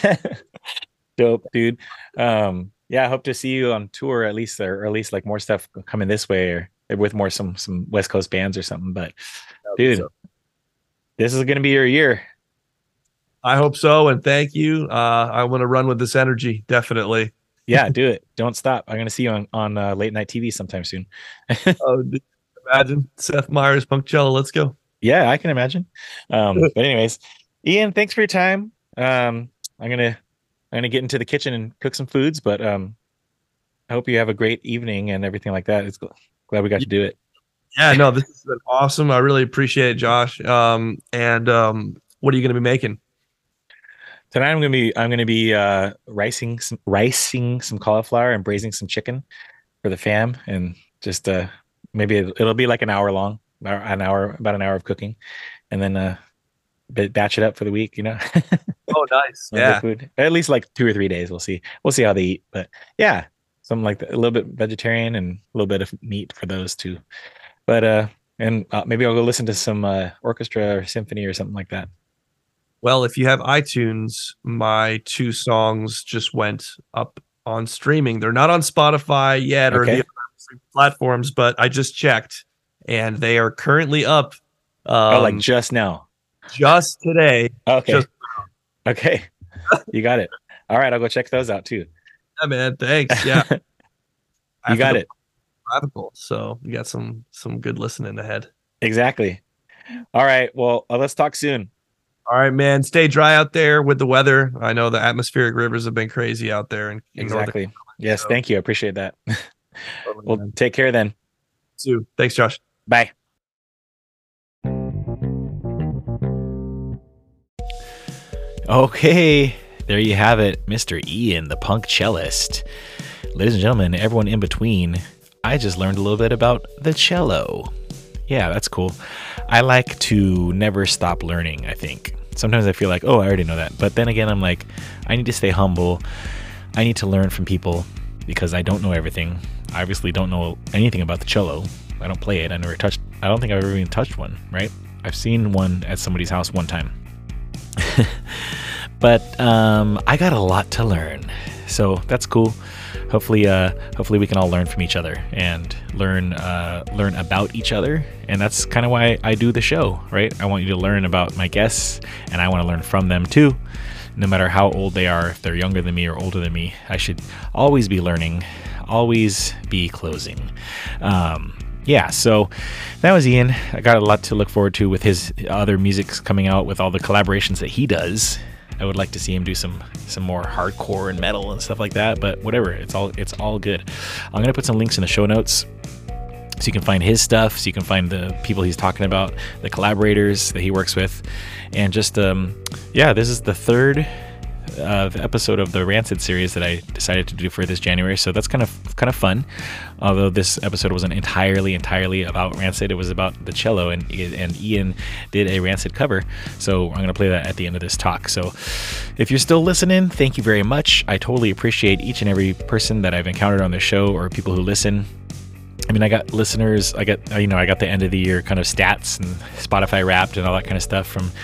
Dope, dude. Um, yeah, I hope to see you on tour at least, or at least like more stuff coming this way, or with more some some West Coast bands or something. But dude, so. this is gonna be your year. I hope so, and thank you. Uh, I want to run with this energy, definitely. Yeah, do it. Don't stop. I'm gonna see you on on uh, late night T V sometime soon. Oh, imagine Seth Meyers, Punkcello. Let's go. Yeah, I can imagine. Um, but anyways, Ian, thanks for your time. Um, I'm gonna I'm gonna get into the kitchen and cook some foods, but um, I hope you have a great evening and everything like that. It's glad we got to do it. Yeah, no, this has been awesome. I really appreciate it, Josh. Um, and um, what are you going to be making? Tonight I'm gonna be I'm gonna be uh, ricing some ricing some cauliflower and braising some chicken for the fam, and just uh, maybe it'll be like an hour long, an hour about an hour of cooking, and then uh, batch it up for the week. You know. Oh, nice. Yeah. Food. At least like two or three days. We'll see. We'll see how they eat. But yeah, something like that. A little bit vegetarian and a little bit of meat for those two. But uh, and uh, maybe I'll go listen to some uh, orchestra or symphony or something like that. Well, if you have iTunes, my two songs just went up on streaming. They're not on Spotify yet or Okay. the other platforms, but I just checked and they are currently up. Um, oh, like just now. just today. Okay. Just- okay. You got it. All right, I'll go check those out too. Yeah, man. Thanks. Yeah. You got it. Radical. So you got some some good listening ahead. Exactly. All right. Well, uh, let's talk soon. All right, man. Stay dry out there with the weather. I know the atmospheric rivers have been crazy out there. In, in Exactly. Northern Yes. so- Thank you. I appreciate that. Totally, Well, man. take care then. Too. Thanks, Josh. Bye. Okay, there you have it, Mister Ian, the punk cellist. Ladies and gentlemen, everyone in between, I just learned a little bit about the cello. Yeah, that's cool. I like to never stop learning, I think. Sometimes I feel like, oh, I already know that. But then again, I'm like, I need to stay humble. I need to learn from people because I don't know everything. I obviously don't know anything about the cello. I don't play it. I never touched, I don't think I've ever even touched one, right? I've seen one at somebody's house one time. But um, I got a lot to learn, so that's cool. Hopefully, uh, hopefully we can all learn from each other and learn uh, learn about each other. And that's kind of why I do the show, right? I want you to learn about my guests, and I want to learn from them too. No matter how old they are, if they're younger than me or older than me, I should always be learning, always be closing. Um, yeah, so that was Ian. I got a lot to look forward to with his other musics coming out, with all the collaborations that he does. I would like to see him do some some more hardcore and metal and stuff like that, but whatever, it's all it's all good. I'm gonna put some links in the show notes so you can find his stuff, so you can find the people he's talking about, the collaborators that he works with, and just um yeah, this is the third uh, episode of the Rancid series that I decided to do for this January, so that's kind of kind of fun. Although this episode wasn't entirely entirely about Rancid, it was about the cello, and and Ian did a Rancid cover, so I'm gonna play that at the end of this talk. So if you're still listening, thank you very much. I totally appreciate each and every person that I've encountered on the show, or people who listen. I mean, I got listeners, I got, you know, I got the end of the year kind of stats and Spotify Wrapped and all that kind of stuff from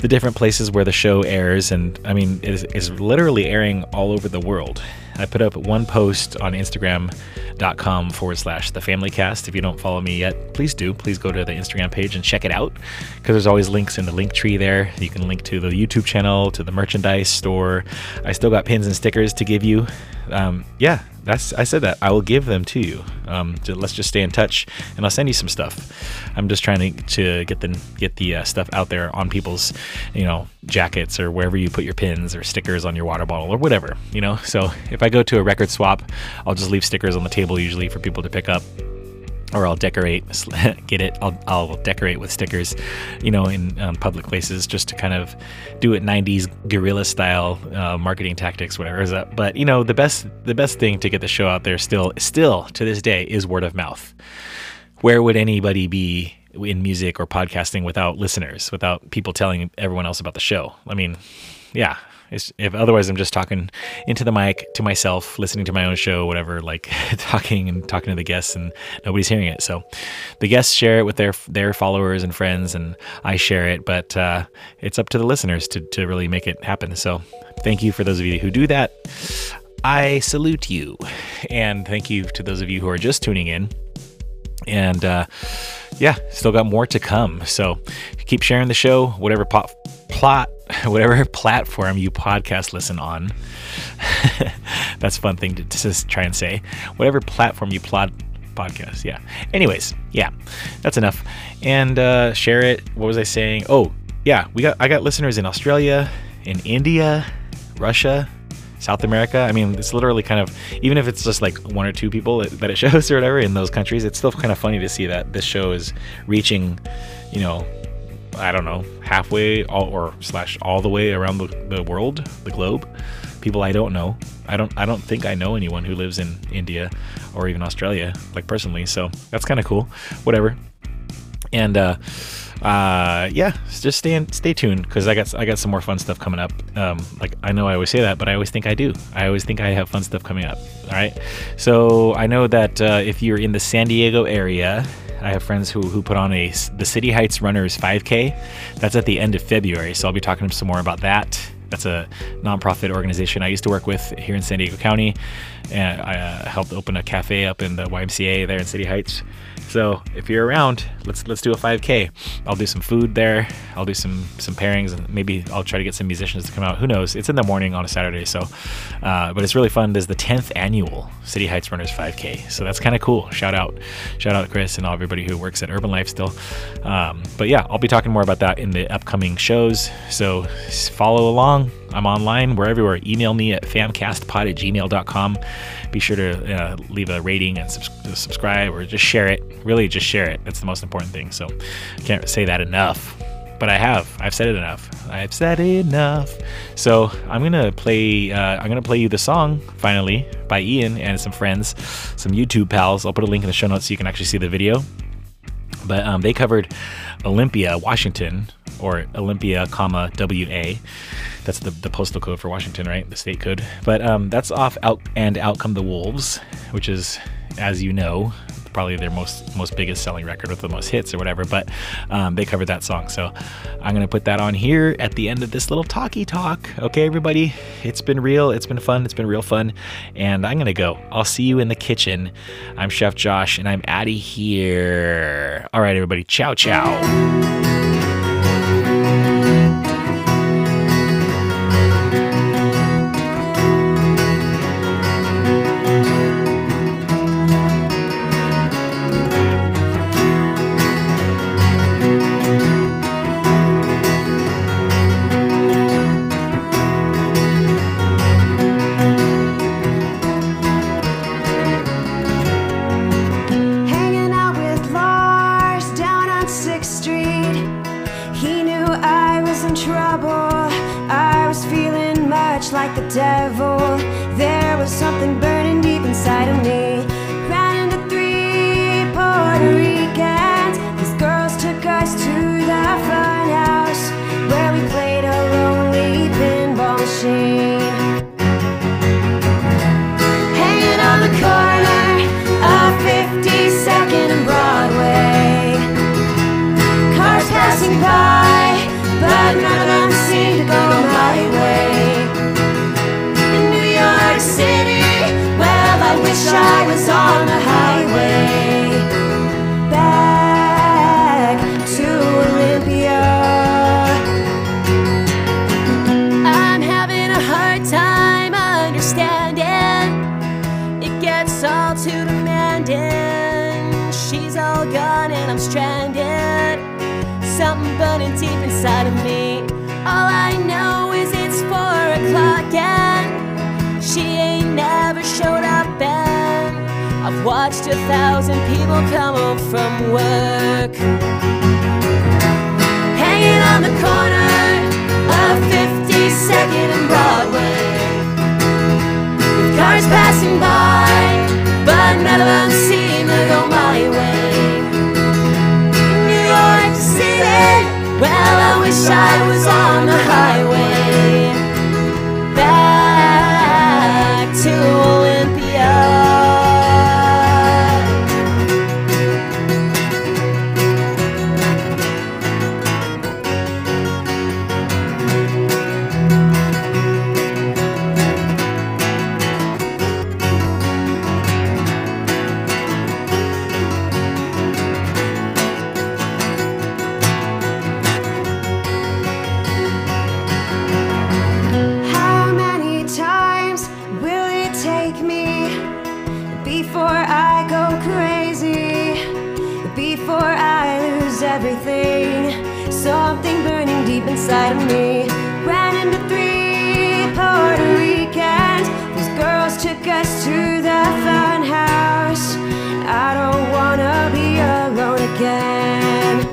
the different places where the show airs. And I mean, it is, is literally airing all over the world. I put up one post on Instagram.com forward slash the family cast. If you don't follow me yet, please do. Please go to the Instagram page and check it out, because there's always links in the link tree there. You can link to the YouTube channel, to the merchandise store. I still got pins and stickers to give you. Um, yeah, that's I said that. I will give them to you. Um, so let's just stay in touch, and I'll send you some stuff. I'm just trying to, to get the get the uh, stuff out there on people's, you know, jackets or wherever you put your pins or stickers on your water bottle or whatever, you know. So if I go to a record swap, I'll just leave stickers on the table usually for people to pick up. Or I'll decorate, get it, I'll, I'll decorate with stickers, you know, in um, public places, just to kind of do it nineties guerrilla style uh, marketing tactics, whatever is that. But, you know, the best the best thing to get the show out there still, still to this day is word of mouth. Where would anybody be in music or podcasting without listeners, without people telling everyone else about the show? I mean, yeah. It's, if otherwise I'm just talking into the mic to myself, listening to my own show, whatever, like talking and talking to the guests, and nobody's hearing it. So the guests share it with their their followers and friends, and I share it, but uh, it's up to the listeners to, to really make it happen. So thank you for those of you who do that. I salute you. And thank you to those of you who are just tuning in. And uh, yeah, still got more to come. So keep sharing the show, whatever pop, plot, whatever platform you podcast listen on. That's a fun thing to just try and say. Whatever platform you plot podcast. Yeah. Anyways, yeah, that's enough. And uh, share it. What was I saying? Oh, yeah, we got I got listeners in Australia, in India, Russia, South America. I mean, it's literally kind of, even if it's just like one or two people that, that it shows or whatever in those countries, it's still kind of funny to see that this show is reaching, you know, I don't know, halfway all, or slash all the way around the, the world, the globe. People I don't know. I don't I don't think I know anyone who lives in India or even Australia, like personally. So that's kind of cool. Whatever. And uh, uh, yeah, just stay in, stay tuned, because I got I got some more fun stuff coming up. Um, like I know I always say that, but I always think I do. I always think I have fun stuff coming up. All right. So I know that uh, if you're in the San Diego area, I have friends who, who put on a the City Heights Runners five K. That's at the end of February, so I'll be talking some more about that. That's a nonprofit organization I used to work with here in San Diego County, and I uh, helped open a cafe up in the Y M C A there in City Heights. So if you're around, let's let's do a five K. I'll do some food there. I'll do some some pairings, and maybe I'll try to get some musicians to come out. Who knows? It's in the morning on a Saturday, so uh, but it's really fun. There's the tenth annual City Heights Runners five K, so that's kind of cool. Shout out, shout out to Chris and all everybody who works at Urban Life still. Um, but yeah, I'll be talking more about that in the upcoming shows. So follow along. I'm online. We're everywhere. Email me at famcastpod at gmail dot com. Be sure to uh, leave a rating and subs- subscribe, or just share it. Really, just share it. That's the most important thing. So I can't say that enough, but I have. I've said it enough. I've said it enough. So I'm gonna play. Uh, I'm gonna play you the song finally by Ian and some friends, some YouTube pals. I'll put a link in the show notes so you can actually see the video. But um, they covered Olympia, Washington, or Olympia, comma W A. That's the, the postal code for Washington, right? The state code. But um, that's off Out and Out Come the Wolves, which is, as you know, probably their most most biggest selling record with the most hits or whatever. But um, they covered that song, so I'm gonna put that on here at the end of this little talky talk. Okay, everybody, it's been real, it's been fun, it's been real fun, and I'm gonna go. I'll see you in the kitchen. I'm Chef Josh, and I'm outta here. All right, everybody, ciao ciao. Like the devil, there was something burning deep inside of me. Ran into three Puerto Ricans. These girls took us to the fun house where we played a lonely pinball machine. Hanging on the corner of fifty-second and Broadway. Cars passing by, but none of them seem to go my way. In New York City, well, I wish I was on the highway. Back to Olympia. I'm having a hard time understanding. It gets all too demanding. She's all gone and I'm stranded. Something burning deep inside of me. All I know is it's four o'clock and she ain't never showed up, and I've watched a thousand people come home from work. Hanging on the corner of fifty-second and Broadway, with cars passing by, but none of them seem to go my way. In New York City, well, I wish I was on the highway. Back to Olympia. How many times will it take me before I go crazy? Before I lose everything? Something burning deep inside of me. Ran into three Puerto Ricans. Those girls took us to the fun house. I don't wanna be alone again.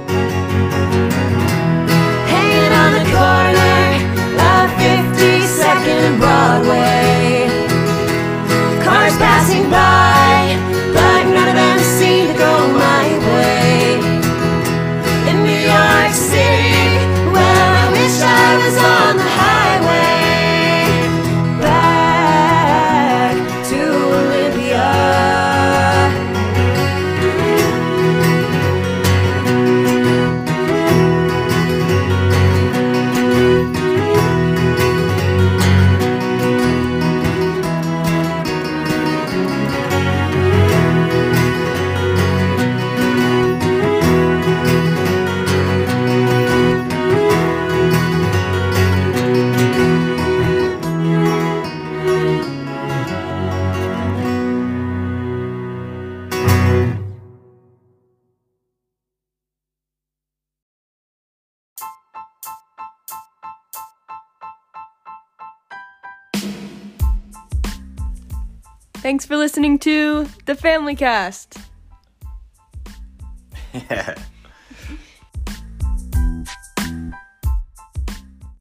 Hanging on the corner of fifty-second and Broadway, cars passing by, but none of them seem to go my way. In New York City, well, I wish I was on the highway. Back to Olympia. Thanks for listening to The Family Cast. Yeah.